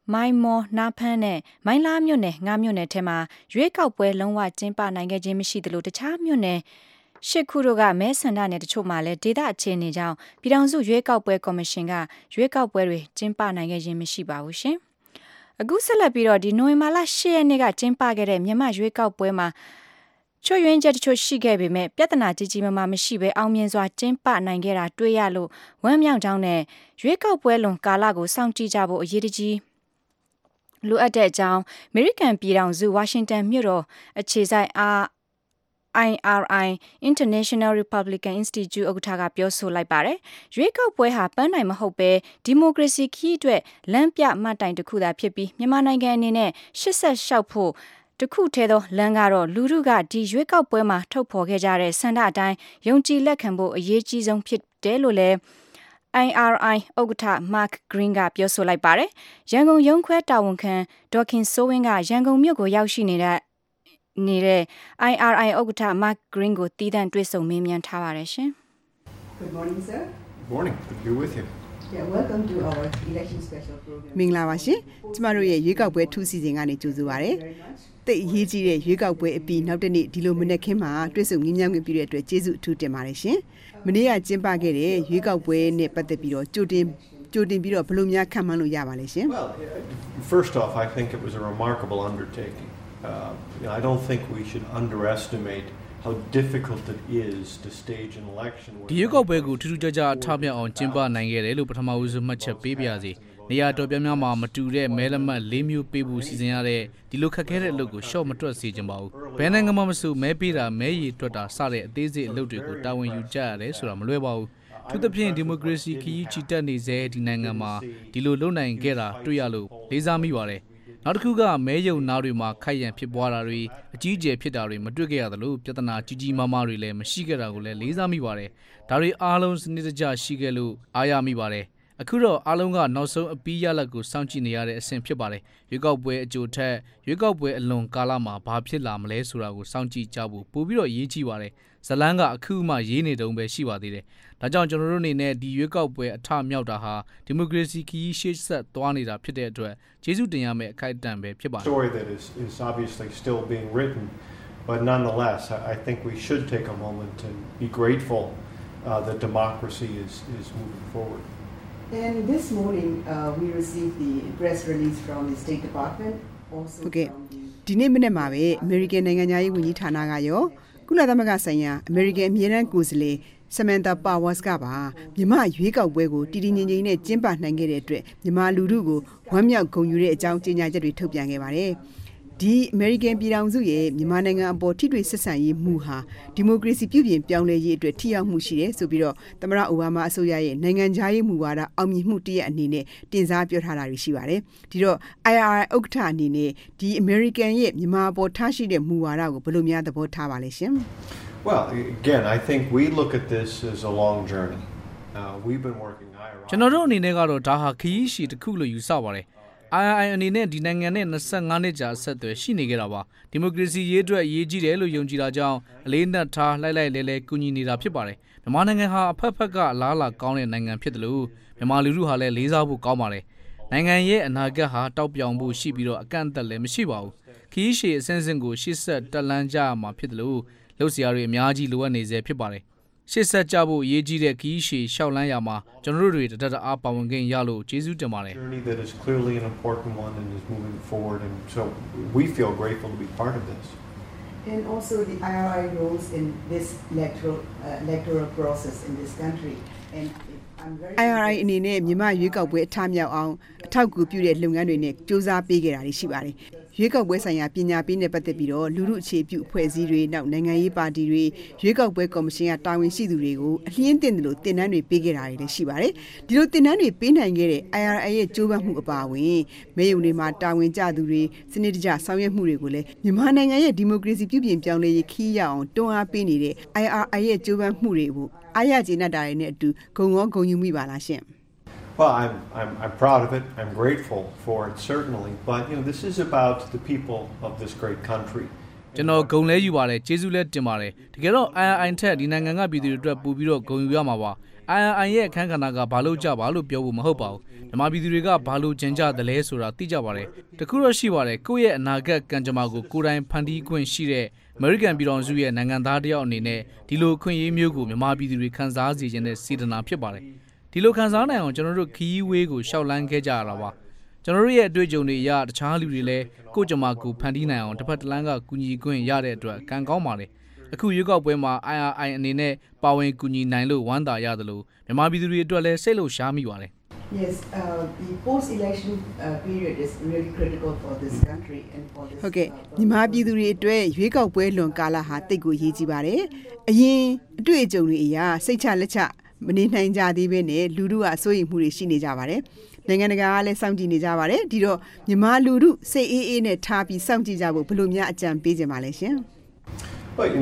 မိုင်းမော်နာဖန်းနဲ့မိုင်းလားမြို့နယ်ငါးမြို့နယ်ထဲမှာရွေးကောက်ပွဲလုံးဝကျင်းပနိုင်ခဲ့ခြင်းမရှိသလိုတခြားမြို့နယ်ရှစ်ခုတို့ကမဲဆန္ဒနယ်တချို့မှာလည်းဒေသအခြေအနေကြောင့်ပြည်ထောင်စုရွေးကောက်ပွဲကော်မရှင်ကရွေးကောက်ပွဲတွေကျင်းပနိုင်ခဲ့ခြင်းမရှိပါဘူးရှင်။အခုဆက်လက်ပြီးတော့ဒီနိုဝင်ဘာလ10ရက်နေ့ကကျင်းပခဲ့တဲ့မြန်မာရွေးကောက်ပွဲမှာချွတ်ယွင်းချက်တချို့ရှိခဲ့ပေမဲ့ပြဿနာကြီးကြီးမားမားမရှိဘဲအောင်မြင်စွာကျင်းပနိုင်ခဲ့တာတွေ့ရလို့ဝမ်းမြောက်ကြောင်းနဲ့ရွေးကောက်ပွဲလွန်ကာလကိုစောင့်ကြည့်ကြဖို့အရေးကြီးလိုအပ်တဲ့အကြောင်းအမေရိကန်ပြည်ထောင်စုဝါရှင်တန်မြို့တော်အခြေစိုက် IRI International Republican Institute ဥက္ကဋ္ဌကပြောဆိုလိုက်ပါတယ်။ရွေးကောက်ပွဲဟာပန်းနိုင်မဟုတ်ပဲဒီမိုကရေစီခီးအတွက်လမ်းပြမှတ်တိုင်တစ်ခုသာဖြစ်ပြီးမြန်မာနိုင်ငံအနေနဲ့ရှေ့ဆက်လျှောက်ဖို့တခုထဲသောလမ်းကတော့လူထုကဒီရွေးကောက်ပွဲမှာထုတ်ဖော်ခဲ့ကြတဲ့စန္ဒအတိုင်းယုံကြည်လက်ခံဖို့အရေးကြီးဆုံးဖြစ်တယ်လို့လည်းIRI ဥက္ကဋ္ဌ Mark Green ကပြောဆိုလိုက်ပါတယ်။ရန်ကုန်ရုံးခွဲတာဝန်ခံဒေါက်ခင်စိုးဝင်းကရန်ကုန်မြို့ကိုရောက်ရှိနေတဲ့ IRI ဥက္ကဋ္ဌ Mark Green ကိုတီးတန့်တွေ့ဆုံမေးမြန်းထားပါတယ်ရှင်။ Good morning, sir. Good morning. Good to be with you. Yeah, welcome to our election special program. မင်္ဂလာပါရှင်။ကျမတို့ရဲ့ရွေးကောက်ပွဲထူးစီစဉ်ကနေကြိုဆိုပါရစေ။တိတ်အရေးကြီးတဲ့ရွေးကောက်ပွဲအပြီးနောက်တစ်နေ့ဒီလိုမနေ့ခင်းမှာတွေ့ဆုံမြင်းမြန်းခွင့်ပြုတဲ့အတွက်ကျေးဇူးအထူးတင်ပါတယ်ရှင်။မနေ့ကကျင်းပခဲ့တဲ့ရွေးကောက်ပွဲနဲ့ပတ်သက်ပြီးတော့ကြိုတင်ပြီးတော့ဘယ်လိုများခံမှန်းလို့ရပါလဲရှင်။ Well, first off, I think it was a remarkable undertaking. I don't think we should underestimate how difficult it is to stage an election. ဒီရွေးကောက်ပွဲကိုထူးထူးခြားခြားအထောက်အပံ့အောင်ကျင်းပနိုင်ခဲ့တယ်လို့ပထမဦးဆုံးမှတ်ချက်ပေးပါရစေ။နေရာတော်များများမှာမတူတဲ့မဲလက်မှတ်၄မျိုးပေးဖို့စီစဉ်ရတဲ့ဒီလိုခက်ခဲတဲ့အလုပ်ကိုရှော့မတွက်စေချင်ပါဘူး။ဘယ်နိုင်ငံမှမဆိုမဲပေးတာမဲရည်တွက်တာစတဲ့အသေးစိတ်အလုပ်တွေကိုတာဝန်ယူကြရတယ်ဆိုတာမလွယ်ပါဘူး။သူသဖြင့်ဒီမိုကရေစီခရီးချီတက်နေစေဒီနိုင်ငံမှာဒီလိုလုပ်နိုင်ခဲ့တာတွေ့ရလို့လေးစားမိပါတယ်။နောက်တစ်ခုကမဲယုံနာတွေမှာခိုက်ရန်ဖြစ်ပွားတာတွေအကြီးအကျယ်ဖြစ်တာတွေမတွေ့ခဲ့ရသလိုပြဿနာကြီးကြီးမားမားတွေလည်းမရှိခဲ့တာကိုလည်းလေးစားမိပါတယ်။ဒါတွေအားလုံးစနစ်တကျရှိခဲ့လို့အားရမိပါတယ်။အခုတော့အားလုံးကနောက်ဆုံးအပီးရလဒ်ကိုစောင့်ကြည့်နေရတဲ့အဆင့်ဖြစ်ပါတယ်။ရွေးကောက်ပွဲအကြိုထက်ရွေးကောက်ပွဲအလွန်ကာလမှာဘာဖြစ်လာမလဲဆိုတာကိုစောင့်ကြည့်ကြဖို့ပို့ပြီးတော့ရေးကြည့်ပါတယ်။ဇလန်းကအခုမှရေးနေတုံးပဲရှိပါသေးတယ်။ဒါကြောင့်ကျွန်တော်တို့အနေနဲ့ဒီရွေးကောက်ပွဲအထမြောက်တာဟာဒီမိုကရေစီခီးရှေ့ဆက်သွားနေတာဖြစ်တဲ့အတွက်ကျေးဇူးတင်ရမယ့်အခိုက်အတန့်ပဲဖြစ်ပါတယ် Story that is obviously still being written, but nonetheless, I think we should take a moment and be grateful that democracy is moving forward. And this morning, we received the press release from the State Department. Also ဟုတ်ကဲ့ဒီနေ့မနေ့မှာပဲအမေရိကန်နိုင်ငံသားရေးဝန်ကြီးဌာနကရောကုလသမဂ္ဂဆိုင်ရာအမေရိကန်အမြဲတမ်းကိုယ်စားလှယ်Samantha Powers ကပါမြန်မာရွေးကောက်ပွဲကိုတည်တည်ငြိမ်ငြိမ်နဲ့ကျင်းပနိုင်ခဲ့တဲ့အတွက်မြန်မာလူထုကိုဝမ်းမြောက်ဂုဏ်ယူတဲ့အကြောင်းကြေညာချက်တွေထုတ်ပြန်ခဲ့ပါတယ်။ဒီအမေရိကန်ပြည်ထောင်စုရဲ့မြန်မာနိုင်ငံအပေါ်ထိတွေ့ဆက်ဆံရေးမှုဟာဒီမိုကရေစီပြုပြင်ပြောင်းလဲရေးအတွက်ထိရောက်မှုရှိတယ်ဆိုပြီးတော့သမ္မတအိုဘားမားအစိုးရရဲ့နိုင်ငံခြားရေးမူဝါဒအောင်မြင်မှုတရက်အနေနဲ့တင်စားပြောထားတာတွေရှိပါတယ်။ဒီတော့ IRI ဥက္ကဋ္ဌအနေနဲ့ဒီအမေရိကန်ရဲ့မြန်မာအပေါ်ထားရှိတဲ့မူဝါဒကိုဘယ်လိုများသဘောထားပါလဲရှင်။ Well, again, I think we look at this as a long journey. We've been working IRI. ကျွန်တော်တို့အနေနဲ့ကတော့ဒါဟာခရီးရှည်တစ်ခုလို့ယူဆပါတယ်။ IRI အနေနဲ့ဒီနိုင်ငံနဲ့25နှစ်ကြာဆက်သွယ်ရှိနေကြတာပါ။ဒီမိုကရေစီရေးအတွက်အရေးကြီးတယ်လို့ယုံကြည်တာကြောင့်အလေးနက်ထားလိုက်လဲကူညီနေတာဖြစ်ပါတယ်။မြန်မာနိုင်ငံဟာအဖက်ဖက်ကအလားအလာကောင်းတဲ့နိုင်ငံဖြစ်တယ်လို့မြန်မာလူထုဟာလည်းလေးစားဖို့ကောင်းပါတယ်။နိုင်ငံရဲ့အနာဂတ်ဟာတောက်ပြောင်ဖို့ရှိပြီးတော့အကန့်အသတ်လည်းမရှိပါဘူး။ခရီးရှည်အဆင့်ဆင့်ကိုရှေ့ဆက်တက်လန်းကြရမှာဖြစ်တယ်လို့လုပ်စရာတွေအများကြီးလိုအပ်နေစေဖြစ်ပါတယ်။ရှေ့ဆက်ကြဖို့အရေးကြီးတဲ့ခရီးရှည်ရှောက်လန်းရမှာကျွန်တော်တို့တွေတအားပါဝင်ခွင့်ရလို့ကျေးဇူးတင်ပါတယ် Journey that is clearly an important one and is moving forward, and so we feel grateful to be part of this. And also the IRI roles in this electoral process in this country. And IRI အနေနဲ့မြန်မာရွေးကောက်ပွဲအထမြောက်အောင်အထောက်အကူပြုတဲ့လုပ်ငန်းတွေနဲ့စ조사ပေးခဲ့တာတွေရှိပါတယ်။ရွေးကောက်ပွဲဆိုင်ရာပညာပေးနဲ့ပတ်သက်ပြီးတော့လူထုအခြေပြုအဖွဲ့အစည်းတွေနောက်နိုင်ငံရေးပါတီတွေရွေးကောက်ပွဲကော်မရှင်ကတာဝန်ရှိသူတွေကိုအလျင်းတင်တယ်လို့တင်နန်းတွေပေးခဲ့တာတွေလည်းရှိပါတယ်။ဒီလိုတင်နန်းတွေပေးနိုင်ခဲ့တဲ့ IRI ရဲ့ကြိုးပမ်းမှုအပါအဝင်မဲရုံတွေမှာတာဝန်ကျသူတွေစနစ်တကျဆောင်ရွက်မှုတွေကိုလည်းမြန်မာနိုင်ငံရဲ့ဒီမိုကရေစီပြုပြင်ပြောင်းလဲရေးခီးရအောင်တွန်းအားပေးနေတဲ့ IRI ရဲ့ကြိုးပမ်းမှုတွေကိုအားရကျေနပ်တာတွေနဲ့အတူဂုဏ်ရောဂုဏ်ယူမိပါလားရှင်။ Well, I'm proud of it. I'm grateful for it, certainly. But, this is about the people of this great country. ကျွန်တော်ဂုဏ်လဲယူပါတယ်ကျေးဇူးလဲတင်ပါတယ်တကယ်တော့ IRI ထက်ဒီနိုင်ငံကပြည်သူတွေအတွက်ပို့ပြီးတော့ဂုဏ်ယူရမှာပါ IRI ရဲ့အခန်းကဏ္ဍကဘာလို့ကြပါလို့ပြောဖို့မဟုတ်ပါဘူးမြန်မာပြည်သူတွေကဘာလို့ကျင်ကြတယ်လဲဆိုတာသိကြပါတယ်တခုတော့ရှိပါတယ်ကိုယ့်ရဲ့အနာဂတ်ကံကြမ္မာကိုကိုယ်တိုင်ဖန်တီးခွင့်ရှိတဲ့ American ပြည်တော်စုရဲ့နိုင်ငံသားတယောက်အနေနဲ့ဒီလိုခွင့်ရေးမျိုးကိုမြန်မာပြည်သူတွေခံစားစေခြင်းနဲ့စေတနာဖြစ်ပါတယ်ဒီလိုခံစားနိုင်အောင်ကျွန်တော်တို့ခီးဝေးကိုရှောက်လန်းခဲ့ကြရတာပါကျွန်တော်တို့ရဲ့အတွေ့အကြုံတွေအရတခြားလူတွေလည်းကိုယ့်ကြမ္မာကိုဖန်တီးနိုင်အောင်တစ်ဖက်တစ်လမ်းကကူညီခွင့်ရတဲ့အတွက်ကံကောင်းပါတယ်အခုရွေးကောက်ပွဲမှာ IRI အနေနဲ့ပါဝင်ကူညီနိုင်လို့ဝမ်းသာရတယ်လို့မြန်မာပြည်သူတွေအတွက်လည်းစိတ်လှုပ်ရှားမိပါတယ် Yes, the post-election period is really critical for this country and for this. ဟုတ်ကဲ့မြန်မာပြည်သူတွေအတွက်ရွေးကောက်ပွဲလွန်ကာလဟာတိတ်ကိုရေးကြည့်ပါတယ်။အရင်အတွေ့အကြုံတွေအရာစိတ်ချလက်ချမနေနိုင်ကြသေးဘဲနဲ့လူထုကအစိုးရိမ်မှုတွေရှိနေကြပါတယ်။နိုင်ငံတကာကလည်းစောင့်ကြည့်နေကြပါတယ်။ဒီတော့မြန်မာလူထုစိတ်အေးနဲ့ထားပြီးစောင့်ကြည့်ကြဖို့ဘယ်လိုများအကြံပေးကြပါလဲရှင်။ Well,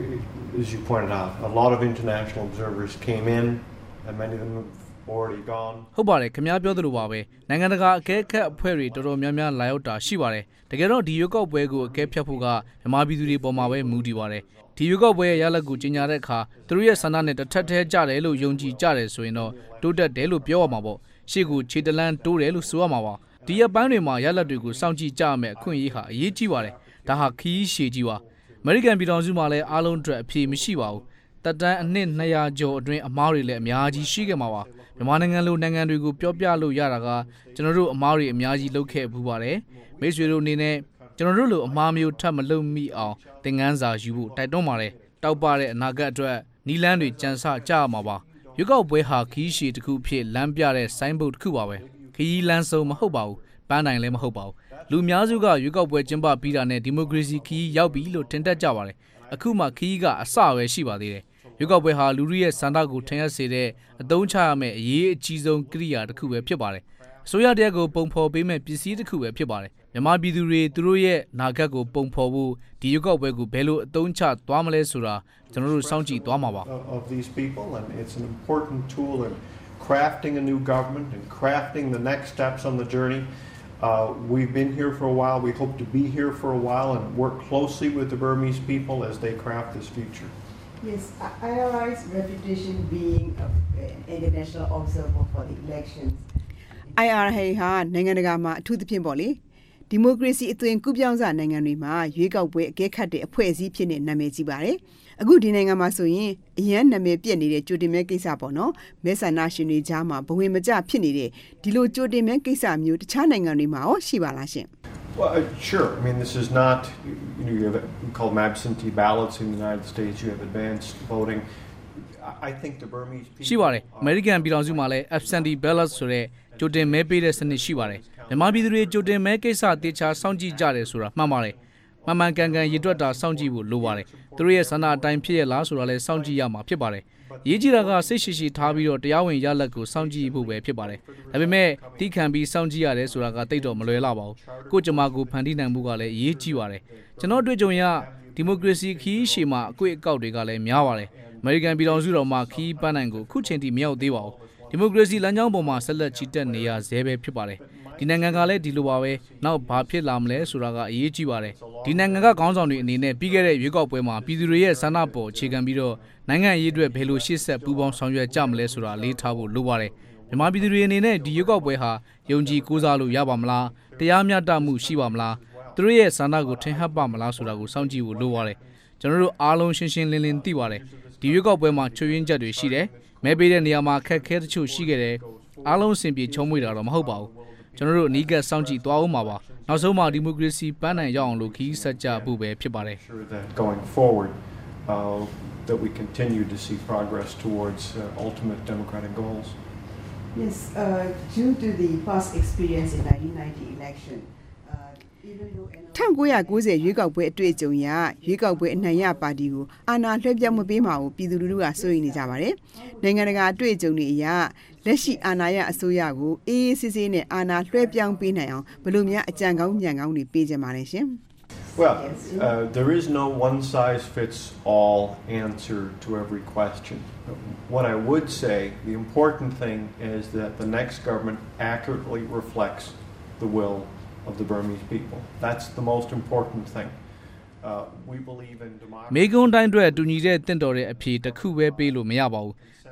as you pointed out, a lot of international observers came in, and many of them have already gone. ဟုတ်ပါတယ်ခင်ဗျားပြောသလိုပါပဲနိုင်ငံတကာအကဲခတ်အဖွဲ့တွေတော်တော်များများလာရောက်တာရှိပါတယ်တကယ်တော့ဒီရွေးကောက်ပွဲကိုအကဲဖြတ်ဖို့ကမြန်မာပြည်သူတွေပေါ်မှာပဲမူတည်ပါတယ်ဒီရွေးကောက်ပွဲရဲ့ရလဒ်ကိုကြီးညာတဲ့အခါသူတို့ရဲ့ဆန္ဒနဲ့တစ်ထပ်ထဲကြတယ်လို့ယုံကြည်ကြတယ်ဆိုရင်တော့တိုးတက်တယ်လို့ပြောရမှာပေါ့ရှေ့ကိုခြေတလန်းတိုးတယ်လို့ဆိုရမှာပါဒီရက်ပိုင်းတွေမှာရလဒ်တွေကိုစောင့်ကြည့်ကြရမယ်အခွင့်အရေးဟာအရေးကြီးပါတယ်ဒါဟာခီးရှည်ကြီးပါအမေရိကန်ပြည်ထောင်စုမှာလည်းအားလုံးအတွက်အဖြေမရှိပါဘူးတက်တန်းအနှစ်200ကျော်အတွင်းအမားတွေလည်းအများကြီးရှိခဲ့မှာပါမြန်မာနိုင်ငံလိုနိုင်ငံတွေကိုပြောပြလို့ရတာကကျွန်တော်တို့အမားတွေအများကြီးလုပ်ခဲ့ဘူးပါတယ်မိတ်ဆွေတို့အနေနဲ့ကျွန်တော်တို့လိုအမားမျိုးထပ်မလုပ်မိအောင်သင်ခန်းစာယူဖို့တိုက်တွန်းပါတယ်တောက်ပတဲ့အနာဂတ်အတွက်နီလန်းတွေကြံစကြရမှာပါရွေးကောက်ပွဲဟာခီးရှည်တစ်ခုဖြစ်လမ်းပြတဲ့ဆိုင်းဘုတ်တစ်ခုပါပဲခီးလမ်းစုံမဟုတ်ပါဘူးပန်းနိုင်လည်းမဟုတ်ပါဘူးလူများစုကရွေးကောက်ပွဲကျင်းပပြီးတာနဲ့ဒီမိုကရေစီခီးရောက်ပြီလို့ထင်တတ်ကြပါတယ်အခုမှခီးကအစပဲရှိပါသေးတယ်ရွေးကောက်ပွဲဟာလူထုရဲ့စန္ဒကိုထင်ရစေတဲ့အသုံးချရမယ့်အရေးအကြီးဆုံးကိရိယာတစ်ခုပဲဖြစ်ပါတယ်အစိုးရတရက်ကိုပုံဖော်ပေးမဲ့ပစ္စည်းတစ်ခုပဲဖြစ်ပါတယ်မြန်မာပြည်သူတွေသူတို့ရဲ့နာဂတ်ကိုပုံဖော်ဖို့ဒီရွေးကောက်ပွဲကိုဘယ်လိုအသုံးချသွားမလဲဆိုတာကျွန်တော်တို့စောင့်ကြည့်သွားမှာပါ of these people and it's an important tool in crafting a new government and crafting the next steps on the journey we've been here for a while we hope to be here for a while and work closely with the Burmese people as they craft this future Yes, IRI's reputation being an international observer for the elections. IRI ဟာနိုင်ငံတကာမှာအထူးသဖြင့်ပေါ့လေဒီမိုကရေစီအသွင်ကူးပြောင်းစနိုင်ငံတွေမှာရွေးကောက်ပွဲအကဲခတ်တဲ့အဖွဲ့အစည်းဖြစ်နေနာမည်ကြီးပါတယ်အခုဒီနိုင်ငံမှာဆိုရင်အရန်နာမည်ပြက်နေတဲ့ကြိုတင်မဲကိစ္စပေါ့နော်မဲဆန္ဒရှင်တွေကြားမှာဘဝင်မကျဖြစ်နေတဲ့ဒီလိုကြိုတင်မဲကိစ္စမျိုးတခြားနိုင်ငံတွေမှာရောရှိပါလားရှင် Well, sure. I mean, this is not, you have we call them absentee ballots in the United States. You have advanced voting. I think the Burmese people... ရှိပါတယ်။ American ပြည်ထောင်စုမှာလည်း absentee ballots ဆိုတဲ့ကြိုတင်မဲပေးတဲ့စနစ်ရှိပါတယ်။မြန်မာပြည်သူတွေကြိုတင်မဲကိစ္စတေချာစောင့်ကြည့်ကြတယ်ဆိုတာမှန်ပါတယ်။မှန်ကန်ရည်တွက်တာစောင့်ကြည့်ဖို့လိုပါတယ်။သူတို့ရဲ့ဆန္ဒအတိုင်းဖြစ်ရလားဆိုတာလည်းစောင့်ကြည့်ရမှာဖြစ်ပါတယ်။ရေးကြည့်တာကစိတ်ရှိထားပြီးတော့တရားဝင်ရလဒ်ကိုစောင့်ကြည့်ဖို့ပဲဖြစ်ပါတယ်။ဒါပေမဲ့တိခံပြီးစောင့်ကြည့်ရတယ်ဆိုတာကတိတ်တော့မလွယ်လာပါဘူး။ကိုယ့်ကြမ္မာကိုဖန်တီးနိုင်မှုကလည်းအရေးကြီးပါတယ်။ကျွန်တော်တွေ့ကြုံရဒီမိုကရေစီခီးရှေမှာအကွေ့အကောက်တွေကလည်းများပါတယ်။ American ပြည်ထောင်စုတော်မှာခီးပန်းနိုင်ကိုခုချိန်ထိမရောက်သေးပါဘူး။ဒီမိုကရေစီလမ်းကြောင်းပေါ်မှာဆက်လက်ချီတက်နေရဆဲပဲဖြစ်ပါတယ်။ဒီနိုင်ငံကလည်းဒီလိုပါပဲနောက်ဘာဖြစ်လာမလဲဆိုတာကအရေးကြီးပါတယ်ဒီနိုင်ငံကခေါင်းဆောင်တွေအနေနဲ့ပြီးခဲ့တဲ့ရွေးကောက်ပွဲမှာပြည်သူတွေရဲ့ဆန္ဒပေါ်အခြေခံပြီးတော့နိုင်ငံရေးအတွက်ဘယ်လိုရှေ့ဆက်ပူးပေါင်းဆောင်ရွက်ကြမလဲဆိုတာလေးထားဖို့လိုပါတယ်မြန်မာပြည်သူတွေအနေနဲ့ဒီရွေးကောက်ပွဲဟာယုံကြည်ကိုးစားလို့ရပါမလားတရားမျှတမှုရှိပါမလားသူတို့ရဲ့ဆန္ဒကိုထင်ဟပ်ပါမလားဆိုတာကိုစောင့်ကြည့်ဖို့လိုပါတယ်ကျွန်တော်တို့အားလုံးရှင်းရှင်းလင်းလင်းသိပါတယ်ဒီရွေးကောက်ပွဲမှာချွေရင်းချက်တွေရှိတယ်မဲပေးတဲ့နေရာမှာခက်ခဲတချို့ရှိခဲ့တယ်အားလုံးအဆင်ပြေချုံးမွေတာတော့မဟုတ်ပါဘူးကျွန်တော်တို့အနီးကပ်စောင့်ကြည့်သွားအောင်ပါနောက်ဆုံးမှာဒီမိုကရေစီပန်းနိုင်ရအောင်လို့ခီးဆက်ကြဖို့ပဲဖြစ်ပါတယ် going forward that we continue to see progress towards ultimate democratic goals Yes due to the past experience in 1990 election 1990ရွေးကောက်ပွဲအတွေ့အကြုံအရရွေးကောက်ပွဲအနိုင်ရပါတီကိုအာဏာလွှဲပြောင်းမပေးမှာကိုပြည်သူလူထုကစိုးရိမ်နေကြပါတယ်။နိုင်ငံတကာအတွေ့အကြုံတွေအရလက်ရှိအာဏာရအစိုးရကိုအေးအေးဆေးဆေးနဲ့အာဏာလွှဲပြောင်းပေးနိုင်အောင်ဘယ်လိုများအကြံကောင်းဉာဏ်ကောင်းတွေပေးကြပါလဲရှင်။ Well, there is no one-size-fits-all answer to every question. What I would say, the important thing is that the next government accurately reflects the will of the Burmese people. That's the most important thing. We believe in democracy. မေကွန်တိုင်းအတွက်တူညီတဲ့တင့်တော်တဲ့အဖြေတစ်ခုပဲပေးလို့မရပါဘူး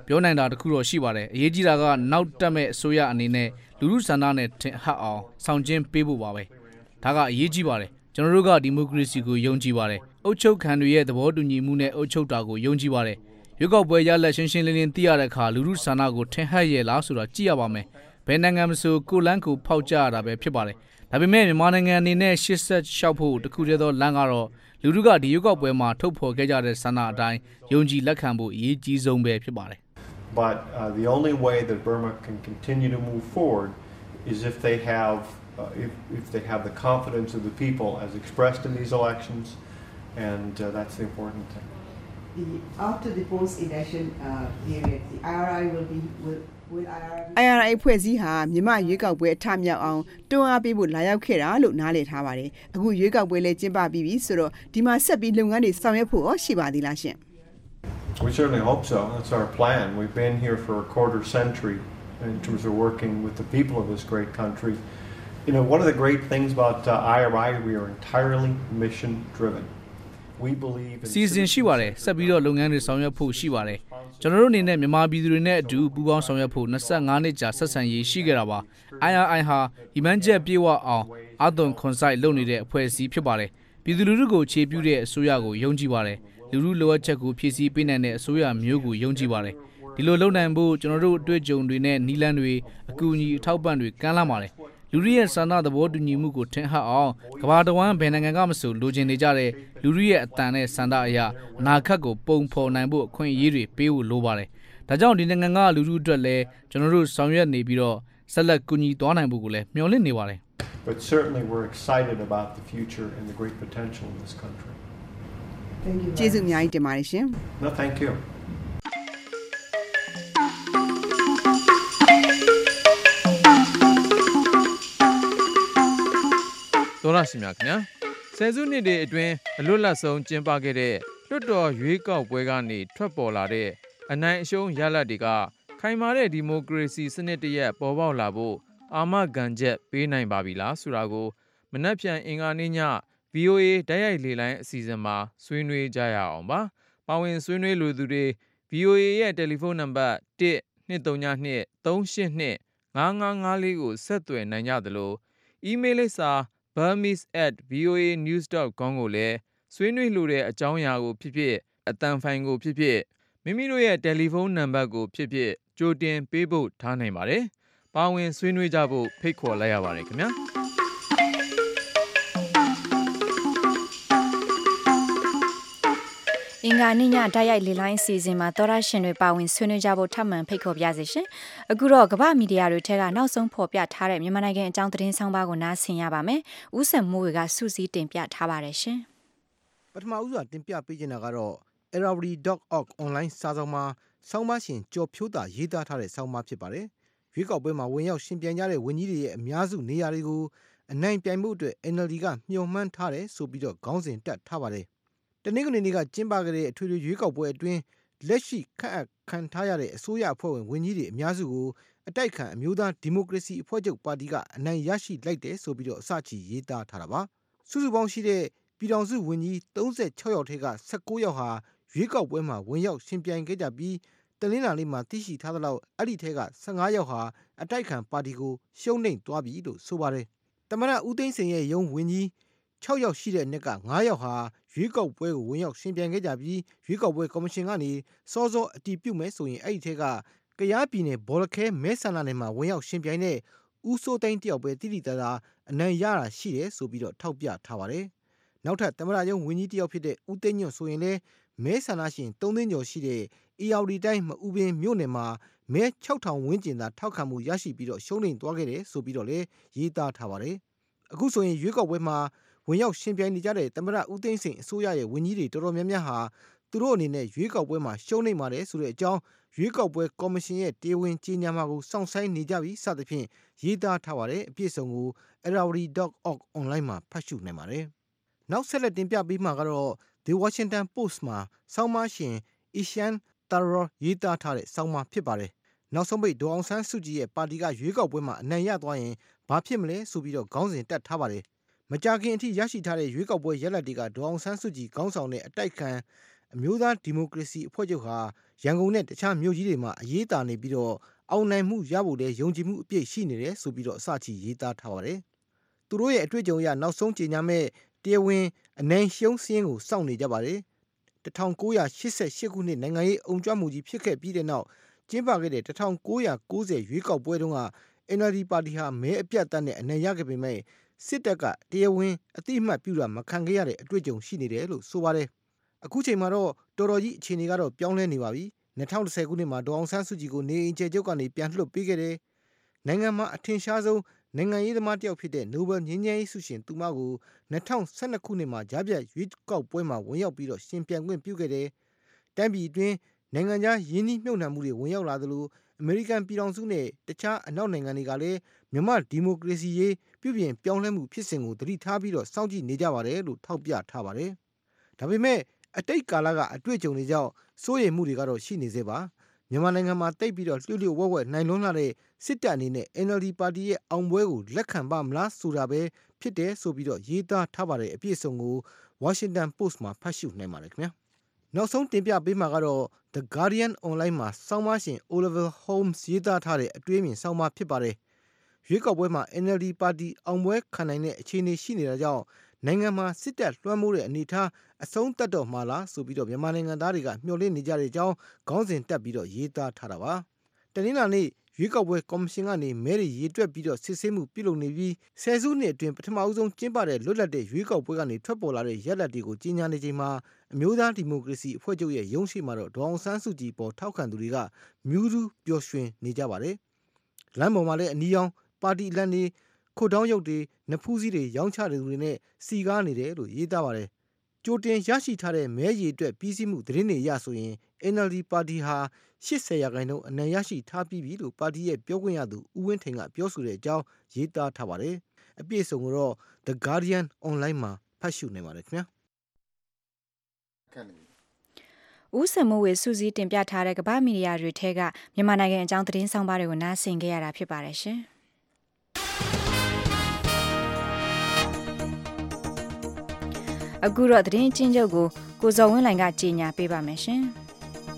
ပြောနိုင်တာတခုတော့ရှိပါတယ်အရေးကြီးတာကနောက်တက်မဲ့အစိုးရအနေနဲ့လူထုဆန္ဒနဲ့ထင်ဟပ်အောင်ဆောင်ကျဉ်ပေးဖို့ပါပဲဒါကအရေးကြီးပါတယ်ကျွန်တော်တို့ကဒီမိုကရေစီကိုယုံကြည်ပါတယ်အုပ်ချုပ်ခံတွေရဲ့သဘောတူညီမှုနဲ့အုပ်ချုပ်တာကိုယုံကြည်ပါတယ်ရွေးကောက်ပွဲရလဒ်ရှင်းရှင်းလင်းလင်းသိရတဲ့အခါလူထုဆန္ဒကိုထင်ဟပ်ရဲ့လားဆိုတာကြည့်ရပါမယ်ဘယ်နိုင်ငံမဆိုကိုလန်းကိုဖောက်ကြရတာပဲဖြစ်ပါတယ်ဒါပေမဲ့မြန်မာနိုင်ငံအနေနဲ့ရှစ်ဆက်လျှောက်ဖို့တခုတည်းသောလမ်းကတော့လူထုကဒီရွေးကောက်ပွဲမှာထုတ်ဖော်ခဲ့ကြတဲ့ဆန္ဒအတိုင်းယုံကြည်လက်ခံဖို့အရေးကြီးဆုံးပဲဖြစ်ပါတယ် But the only way that Burma can continue to move forward is if they have if they have the confidence of the people as expressed in these elections, and that's the important thing. After the post-election period, the IRI will IRI ဖွဲ့စည်းဟာမြန်မာရွေးကောက်ပွဲအထမြောက်အောင်တွန်းအားပေးဖို့လာရောက်ခဲ့တာလို့နားလည်ထားပါတယ်အခုရွေးကောက်ပွဲလည်းကျင်းပပြီးပြီဆိုတော့ဒီမှာဆက်ပြီးလုပ်ငန်းတွေဆောင်ရွက်ဖို့ရောရှိပါသေးလားရှင် We certainly hope so. That's our plan. We've been here for a quarter century in terms of working with the people of this great country. You know, one of the great things about IRI, we are entirely mission driven. We believe in စီစဉ်ရှိပါတယ်ဆက်ပြီးတော့လုပ်ငန်းတွေဆောင်ရွက်ဖို့ရှိပါတယ်ကျွန်တော်တို့အနေနဲ့မြန်မာပြည်သူတွေနဲ့အတူပူးပေါင်းဆောင်ရွက်ဖို့25နှစ်ကြာဆက်ဆံရေးရှိခဲ့တာပါ IRI ဟာဒီမန်းချက်ပြေဝအောင်အသွင်ခွန်ဆိုင်လုပ်နေတဲ့အဖွဲ့အစည်းဖြစ်ပါတယ်ပြည်သူလူထုကိုခြေပြုတဲ့အစိုးရကိုယုံကြည်ပါတယ်လူထုလိုအပ်ချက်ကိုဖြည့်ဆည်းပေးနိုင်တဲ့အစိုးရမျိုးကိုယုံကြည်ပါတယ်ဒီလိုလုပ်နိုင်ဖို့ကျွန်တော်တို့အတွေ့အကြုံတွေနဲ့နီလန်းတွေအကူအညီအထောက်ပံ့တွေကမ်းလှမ်းပါတယ်လူတွေရဲ့ဆန္ဒသဘောတူညီမှုကိုထင်ဟပ်အောင်ကမ္ဘာတဝန်းဘယ်နိုင်ငံကမဆိုလိုချင်နေကြတဲ့လူတွေရဲ့အတန်နဲ့ဆန္ဒအရာအနာဂတ်ကိုပုံဖော်နိုင်ဖို့အခွင့်အရေးတွေပေးဖို့လိုပါတယ်ဒါကြောင့်ဒီနိုင်ငံကလူထုအတွက်လည်းကျွန်တော်တို့ဆောင်ရွက်နေပြီးတော့ဆက်လက်ကူညီသွားနိုင်ဖို့ကိုလည်းမျှော်လင့်နေပါတယ် But certainly we're excited about the future and the great potential in this country. Thank you. ကျေးဇူးအများကြီးတင်ပါတယ်ရှင် No, thank you. သောရရှိမြခင်ဗျာဆယ်စုနှစ်တွေအတွင်းအလွတ်လပ်ဆုံးကျင်းပခဲ့တဲ့လွှတ်တော်ရွေးကောက်ပွဲကနေထွက်ပေါ်လာတဲ့အနိုင်အရှုံးရလဒ်တွေကခိုင်မာတဲ့ဒီမိုကရေစီစနစ်တရက်ပေါ်ပေါက်လာဖို့အာမခံချက်ပေးနိုင်ပါပြီလားဆိုတာကိုမနက်ဖြန်အင်္ဂါနေ့ည VOA တိုက်ရိုက်လေလိုင်းအစီအစဉ်မှာဆွေးနွေးကြရအောင်ပါပါဝင်ဆွေးနွေးလိုသူတွေ VOA ရဲ့တယ်လီဖုန်းနံပါတ် 1-232-382-5554 ကိုဆက်သွယ်နိုင်ကြသလိုအီးမေးလ်လိပ်စာburmese@voanews.com ကိုလည်းဆွေးနွေးလိုတဲ့အကြောင်းအရာကိုဖြစ်ဖြစ်အတန်ဖိုင်ကိုဖြစ်ဖြစ်မိမိတို့ရဲ့တယ်လီဖုန်းနံပါတ်ကိုဖြစ်ဖြစ်ကြိုတင်ပေးဖို့ထားနိုင်ပါတယ်။ပါဝင်ဆွေးနွေးကြဖို့ဖိတ်ခေါ်လိုက်ရပါတယ်ခင်ဗျာ။အင်္ဂါနေ့ညတိုက်ရိုက်လေလိုင်းအစီအစဉ်မှာသောရရှင်တွေပါဝင်ဆွေးနွေးကြဖို့ထပ်မံဖိတ်ခေါ်ပြစေရှင်။အခုတော့ကမ္ဘာမီဒီယာတွေထဲကနောက်ဆုံးဖော်ပြထားတဲ့မြန်မာနိုင်ငံအကြောင်းသတင်းဆောင်ပါကိုနားဆင်ရပါမယ်။ဦးစံမိုးဝေကစူးစီးတင်ပြထားပါတယ်ရှင်။ပထမဦးစွာတင်ပြပေးချင်တာကတော့ Erawaddy.org online စာစောင်မှာဆောင်းပါးရှင်ကျော်ဖြိုးတာရေးသားထားတဲ့ဆောင်းပါးဖြစ်ပါတယ်။ရွေးကောက်ပွဲမှာဝင်ရောက်ရှင်ပြိုင်ကြတဲ့ဝန်ကြီးတွေရဲ့အများစုနေရာတွေကိုအနိုင်ပြိုင်မှုအတွက် NLD ကမျှော်မှန်းထားတယ်ဆိုပြီးတော့ခေါင်းစဉ်တက်ထားပါတယ်။တနင်္ဂနွေနေ့ကကျင်းပခဲ့တဲ့အထွေထွေရွေးကောက်ပွဲအတွင်းလက်ရှိခန့်အပ်ခံထားရတဲ့အစိုးရအဖွဲ့ဝင်ဝန်ကြီးတွေအများစုကိုအတိုက်ခံအမျိုးသားဒီမိုကရေစီအဖွဲ့ချုပ်ပါတီကအနိုင်ရရှိလိုက်တယ်ဆိုပြီးတော့အစချီရေးသားထားတာပါ။စုစုပေါင်းရှိတဲ့ပြည်ထောင်စုဝန်ကြီး36ယောက်ထဲက19ယောက်ဟာရွေးကောက်ပွဲမှာဝင်ရောက်ရှင်ပြိုင်ခဲ့ကြပြီးတနင်္လာနေ့မှာသိရှိထားသလောက်အဲ့ဒီထဲက15ယောက်ဟာအတိုက်ခံပါတီကိုရှုံးနိမ့်သွားပြီလို့ဆိုပါတယ်။တမန်တော်ဦးသိန်းစိန်ရဲ့ရုံးဝန်ကြီး6ယောက်ရှိတဲ့အနက်က9ယောက်ဟာရွေးကောက်ပွဲကိုဝင်ရောက်ရှင်ပြိုင်ခဲ့ကြပြီးရွေးကောက်ပွဲကော်မရှင်ကနေစောစောအတည်ပြုမယ်ဆိုရင်အဲ့ဒီထဲကကယားပြည်နယ်ဘော်လခဲမဲဆန္ဒနယ်မှာဝင်ရောက်ရှင်ပြိုင်တဲ့ဦးစိုးသိန်းတယောက်ပဲတိတိတသားအနိုင်ရတာရှိတယ်ဆိုပြီးတော့ထောက်ပြထားပါတယ်။နောက်ထပ်တမန်တော်ရုံးဝန်ကြီးတယောက်ဖြစ်တဲ့ဦးသိန်းညွန့်ဆိုရင်လည်းမဲဆန္ဒရှင်3သိန်းကျော်ရှိတဲ့ARDတိုင်းမအူပင်မြို့နယ်မှာမဲ6000ဝန်းကျင်သာထောက်ခံမှုရရှိပြီးတော့ရှုံးနိမ့်သွားခဲ့တယ်ဆိုပြီးတော့လည်းရေးသားထားပါတယ်။အခုဆိုရင်ရွေးကောက်ပွဲမှာဝင်ရောက်ရှင်ပြိုင်နေကြတဲ့တမန်တော်ဦးသိန်းစိန်အစိုးရရဲ့ဝန်ကြီးတွေတော်တော်များများဟာသူတို့အနေနဲ့ရွေးကောက်ပွဲမှာရှုံးနိမ့်ပါတယ်ဆိုတဲ့အကြောင်းရွေးကောက်ပွဲကော်မရှင်ရဲ့တရားဝင်ကြေညာမှာကိုစောင့်ဆိုင်နေကြပြီးစသဖြင့်ရေးသားထားပါတယ်အပြည့်စုံကို Erawaddy.org online မှာဖတ်ရှုနိုင်ပါတယ်။နောက်ဆက်လက်တင်ပြပေးမှာကတော့ The Washington Post မှာဆောင်းပါးရှင် Ishan Tharoor ရေးသားထားတဲ့ဆောင်းပါးဖြစ်ပါတယ်။နောက်ဆုံးပိတ်ဒေါ်အောင်ဆန်းစုကြည်ရဲ့ပါတီကရွေးကောက်ပွဲမှာအနိုင်ရသွားရင်ဘာဖြစ်မလဲဆိုပြီးတော့ခေါင်းစဉ်တက်ထားပါတယ်။မကြာခင်အထိရရှိထားတဲ့ရွေးကောက်ပွဲရလဒ်တွေကဒေါ်အောင်ဆန်းစုကြည်ခေါင်းဆောင်တဲ့အတိုက်ခံအမျိုးသားဒီမိုကရေစီအဖွဲ့ချုပ်ဟာရန်ကုန်နဲ့တခြားမြို့ကြီးတွေမှာအရေးတာနေပြီးတော့အောင်နိုင်မှုရဖို့လည်းယုံကြည်မှုအပြည့်ရှိနေတယ်ဆိုပြီးတော့အစချီရေးသားထားပါတယ်။သူတို့ရဲ့အတွေ့အကြုံအရနောက်ဆုံးကြေညာမဲ့တရားဝင်အနိုင်ရှုံးစည်းရင်းကိုစောင့်နေကြပါတယ်။1988ခုနှစ်နိုင်ငံရေးအုံကြွမှုကြီးဖြစ်ခဲ့ပြီးတဲ့နောက်ကျင်းပခဲ့တဲ့1990ရွေးကောက်ပွဲတုန်းက NLD ပါတီဟာမဲအပြတ်အသတ်နဲ့အနိုင်ရခဲ့ပေမဲ့စစ်တပ်ကတရားဝင်အတိအမှတ်ပြုတာမခံခဲ့ရတဲ့အတွေ့အကြုံရှိနေတယ်လို့ဆိုပါတယ်။အခုချိန်မှာတော့တော်တော်ကြီးအခြေအနေကတော့ပြောင်းလဲနေပါပြီ။2010ခုနှစ်မှာဒေါ်အောင်ဆန်းစုကြည်ကိုနေအိမ်ကျဲချုပ်ကနေပြန်လွှတ်ပေးခဲ့တယ်။နိုင်ငံမှာအထင်ရှားဆုံးနိုင်ငံရေးသမားတယောက်ဖြစ်တဲ့နိုဘယ်ငြိမ်းချမ်းရေးဆုရှင်သူမကို2012ခုနှစ်မှာကြားပြတ်ရွေးကောက်ပွဲမှာဝင်ရောက်ပြီးတော့ရှင်ပြိုင်ခွင့်ပြုခဲ့တယ်။တိုင်းပြည်အတွင်းနိုင်ငံခြားယင်းနှိမ့်မြုပ်နှံမှုတွေဝင်ရောက်လာသလိုအမေရိကန်ပြည်ထောင်စုနဲ့တခြားအနောက်နိုင်ငံတွေကလည်းမြန်မာဒီမိုကရေစီရေးပြုပြင်ပြောင်းလဲမှုဖြစ်စဉ်ကိုသတိထားပြီးတော့စောင့်ကြည့်နေကြပါတယ်လို့ထောက်ပြထားပါတယ်။ဒါပေမဲ့အတိတ်ကာလကအတွေ့အကြုံတွေကြောင့်စိုးရိမ်မှုတွေကတော့ရှိနေသေးပါ။မြန်မာနိုင်ငံမှာတိတ်ပြီးတော့လျှို့လျှို့ဝှက်ဝှက်နိုင်လွန်းလာတဲ့စစ်တပ်အနေနဲ့ NLD ပါတီရဲ့အောင်ပွဲကိုလက်ခံပါမလားဆိုတာပဲဖြစ်တယ်ဆိုပြီးတော့ရေးသားထားပါတယ်အပြည့်အစုံကို Washington Post မှာဖတ်ရှုနိုင်ပါတယ်ခင်ဗျာ။နောက်ဆုံးတင်ပြပေးမှာကတော့ The Guardian Online မှာဆောင်းပါးရှင် Oliver Holmes ရေးသားထားတဲ့အတွေ့အမြင်ဆောင်းပါးဖြစ်ပါတယ်။ရွေးကောက်ပွဲမှာ NLD ပါတီအောင်ပွဲခံနိုင်တဲ့အခြေအနေရှိနေတာကြောင့်နိုင်ငံမှာစစ်တပ်လွှမ်းမိုးတဲ့အနေအထားအဆုံးသတ်တော့မှာလားဆိုပြီးတော့မြန်မာနိုင်ငံသားတွေကမျှော်လင့်နေကြတဲ့အကြောင်းခေါင်းစဉ်တက်ပြီးတော့ရေးသားထားတာပါ။တနင်္လာနေ့ရွေးကောက်ပွဲကော်မရှင်ကနေမဲတွေရေးတွက်ပြီးတော့စစ်ဆေးမှုပြုလုပ်နေပြီးဆယ်စုနှစ်အတွင်းပထမအဆုံးကျင်းပတဲ့လွတ်လပ်တဲ့ရွေးကောက်ပွဲကနေထွက်ပေါ်လာတဲ့ရလဒ်တွေကိုကြီးညာနေချိန်မှာအမျိုးသားဒီမိုကရေစီအဖွဲ့ချုပ်ရဲ့ရုံးရှိမှာတော့ဒေါအောင်ဆန်းစုကြည်ပေါ်ထောက်ခံသူတွေကမြူးတူးပျော်ရွှင်နေကြပါတယ်။လမ်းပေါ်မှာလည်းအနီရောင်ပါတီလမ်းတွေခုတ်တောင်းရုပ်တွေနဖူးစည်းတွေရောင်းချတဲ့သူတွေနဲ့စီကားနေတယ်လို့ရေးသားပါတယ်။ကြိုတင်ရရှိထားတဲ့မဲရည်အတွက်ပြီးစီးမှုသတင်းတွေရဆိုရင် NLD ပါတီဟာ80%အနိုင်ရရှိထားပြီးပြီလို့ပါတီရဲ့ပြောခွင့်ရသူဦးဝင်းထိန်ကပြောဆိုတဲ့အကြောင်းရေးသားထားပါတယ်။အပြည့်အစုံကိုတော့ The Guardian Online မှာဖတ်ရှုနိုင်ပါတယ်ခင်ဗျာ။ဦးစံမိုးဝေစုစည်းတင်ပြထားတဲ့ကမ္ဘာမီဒီယာတွေထဲကမြန်မာနိုင်ငံအကြောင်းသတင်းဆောင်ပါတွေကိုနားဆင်ကြရတာဖြစ်ပါတယ်ရှင်။အခုတော့သတင်းချင်းချုပ်ကိုကိုဇော်ဝင်းလိုင်ကကြေညာပေးပါမယ်ရှင်။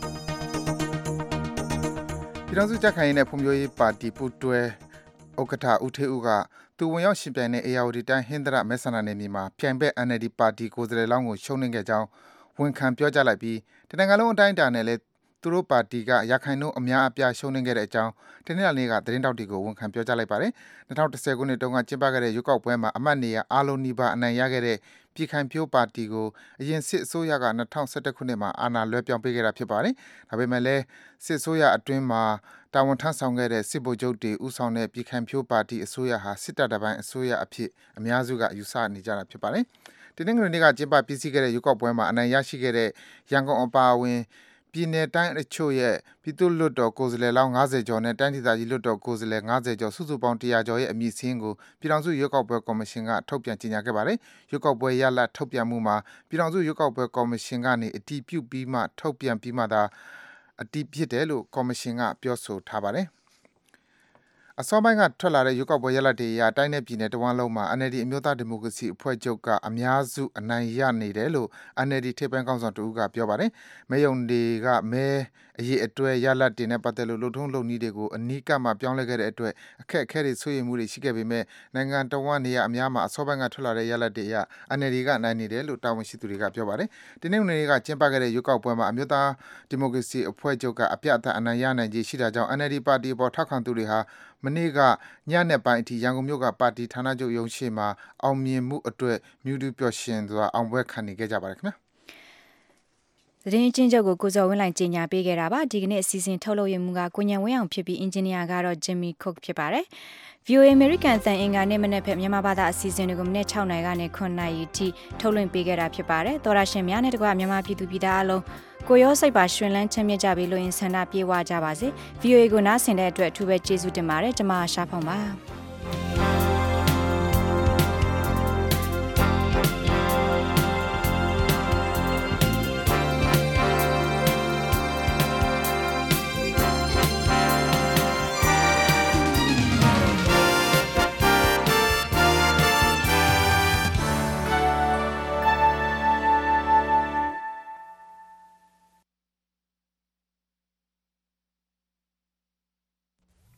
ပြည်ထောင်စုကြံ့ခိုင်ရေးနဲ့ဖွံ့ဖြိုးရေးပါတီပူးတွဲဥက္ကဋ္ဌဦးထေးဦးကသူဝင်ရောက်ရှင်ပြိုင်တဲ့ ARD တိုင်းဟင်္ဒရမဲဆန္ဒနယ်မြေမှာပြိုင်ဘက် NLD ပါတီကိုယ်စားလှယ်လောင်းကိုရှုံးနိမ့်ခဲ့ကြောင်းဝန်ခံပြောကြားလိုက်ပြီးတနင်္ဂနွေလုံးအတိုင်းအတာနဲ့လည်းသူတို့ပါတီကရခိုင်နှုန်းအများအပြားရှုံးနိမ့်ခဲ့တဲ့အကြောင်းတနင်္လာနေ့ကသတင်းတောက်တွေကိုဝန်ခံပြောကြားလိုက်ပါတယ်။2010ခုနှစ်တုန်းကကျင်းပခဲ့တဲ့ရွေးကောက်ပွဲမှာအမတ်နေရာအားလုံးနီးပါးအနိုင်ရခဲ့တဲ့ပြည်ခိုင်ဖြိုးပါတီကိုအရင်စစ်အစိုးရက2011ခုနှစ်မှာအာဏာလွှဲပြောင်းပေးခဲ့တာဖြစ်ပါတယ်။ဒါပေမဲ့လည်းစစ်အစိုးရအတွင်းမှာတာဝန်ထမ်းဆောင်ခဲ့တဲ့စစ်ဗိုလ်ချုပ်တွေဦးဆောင်တဲ့ပြည်ခိုင်ဖြိုးပါတီအစိုးရဟာစစ်တပ်တပိုင်းအစိုးရအဖြစ်အများစုကယူဆနေကြတာဖြစ်ပါတယ်။တနင်္ဂနွေနေ့ကကျင်းပပြီးစီးခဲ့တဲ့ရွေးကောက်ပွဲမှာအနိုင်ရရှိခဲ့တဲ့ရန်ကုန်အပါအဝင်ပြည်내တိုင်းအချို့ရဲ့ပြည်သူ့လွှတ်တော်ကိုယ်စားလှယ်လောင်း90ကျော်နဲ့တိုင်းဒေသကြီးလွှတ်တော်ကိုယ်စားလှယ်90ကျော်စုစုပေါင်း100ကျော်ရဲ့အမည်စာရင်းကိုပြည်ထောင်စုရွေးကောက်ပွဲကော်မရှင်ကထုတ်ပြန်ကြေညာခဲ့ပါတယ်။ရွေးကောက်ပွဲရလဒ်ထုတ်ပြန်မှုမှာပြည်ထောင်စုရွေးကောက်ပွဲကော်မရှင်ကနေအတည်ပြုပြီးမှထုတ်ပြန်ပြီးမှသာအတည်ဖြစ်တယ်လို့ကော်မရှင်ကပြောဆိုထားပါတယ်။အစောပိုင်းကထွက်လာတဲ့ရွေးကောက်ပွဲရလဒ်တွေအရတိုင်းနဲ့ပြည်နယ်တဝန်းလုံးမှာ NLD အမျိုးသားဒီမိုကရေစီအဖွဲ့ချုပ်ကအများစုအနိုင်ရနေတယ်လို့ NLD ထိပ်ပိုင်းခေါင်းဆောင်တဦးကပြောပါတယ်။မဲယုံတွေကမဲအရေးအတွဲရလဒ်တွေနဲ့ပတ်သက်လို့လုံထုံးလုံနည်းတွေကိုအနီးကပ်မှပြောင်းလဲခဲ့တဲ့အတွက်အခက်အခဲတွေဆွေးနွေးမှုတွေရှိခဲ့ပေမဲ့နိုင်ငံတော်ဝန်နေရအများမှာအစောပိုင်းကထွက်လာတဲ့ရလဒ်တွေအရ NLD ကနိုင်နေတယ်လို့တာဝန်ရှိသူတွေကပြောပါတယ်။ဒီနေ့နေ့ကကျင်းပခဲ့တဲ့ရွေးကောက်ပွဲမှာအမျိုးသားဒီမိုကရေစီအဖွဲ့ချုပ်ကအပြတ်အသတ်အနိုင်ရနိုင်ခြေရှိတာကြောင့် NLD ပါတီပေါ်ထောက်ခံသူတွေဟာမနေ့ကညနေပိုင်းအထိရန်ကုန်မြို့ကပါတီဌာနချုပ်ရုံးရှိမှာအောင်မြင်မှုအတွက်မြူးတူးပျော်ရွှင်စွာအောင်ပွဲခံနေကြပါတယ်ခင်ဗျာသတင်းချင်းချုပ်ကိုကိုဇော်ဝင်းလိုင်ကြေညာပေးခဲ့တာပါဒီကနေ့အစီအစဉ်ထုတ်လုပ်ရမှုကကိုညံဝင်းအောင်ဖြစ်ပြီးအင်ဂျင်နီယာကတော့ Jimmy Cook ဖြစ်ပါတယ် VOA American သံအင်္ဂါနဲ့မနေ့ဖက်မြန်မာဘာသာအစီအစဉ်တွေကိုမနေ့6နာရီကနေ9နာရီထိထုတ်လွှင့်ပေးခဲ့တာဖြစ်ပါတယ်သောရရှင်များနဲ့တကွမြန်မာပြည်သူပြည်သားအလုံးကိုရောစိတ်ပါရှင်လန်းချမ်းမြေ့ကြပြီးလို့ရင်ဆန္ဒပြေဝကြပါစေ VOA ကိုနားဆင်တဲ့အတွက်အထူးပဲကျေးဇူးတင်ပါတယ်ကျွန်မရှားဖောင်ပါ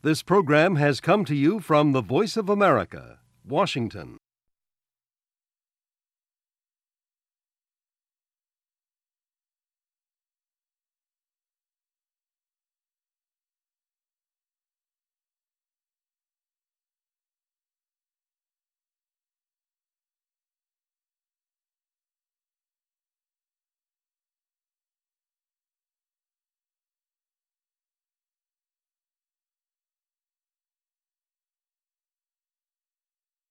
This program has come to you from the Voice of America, Washington.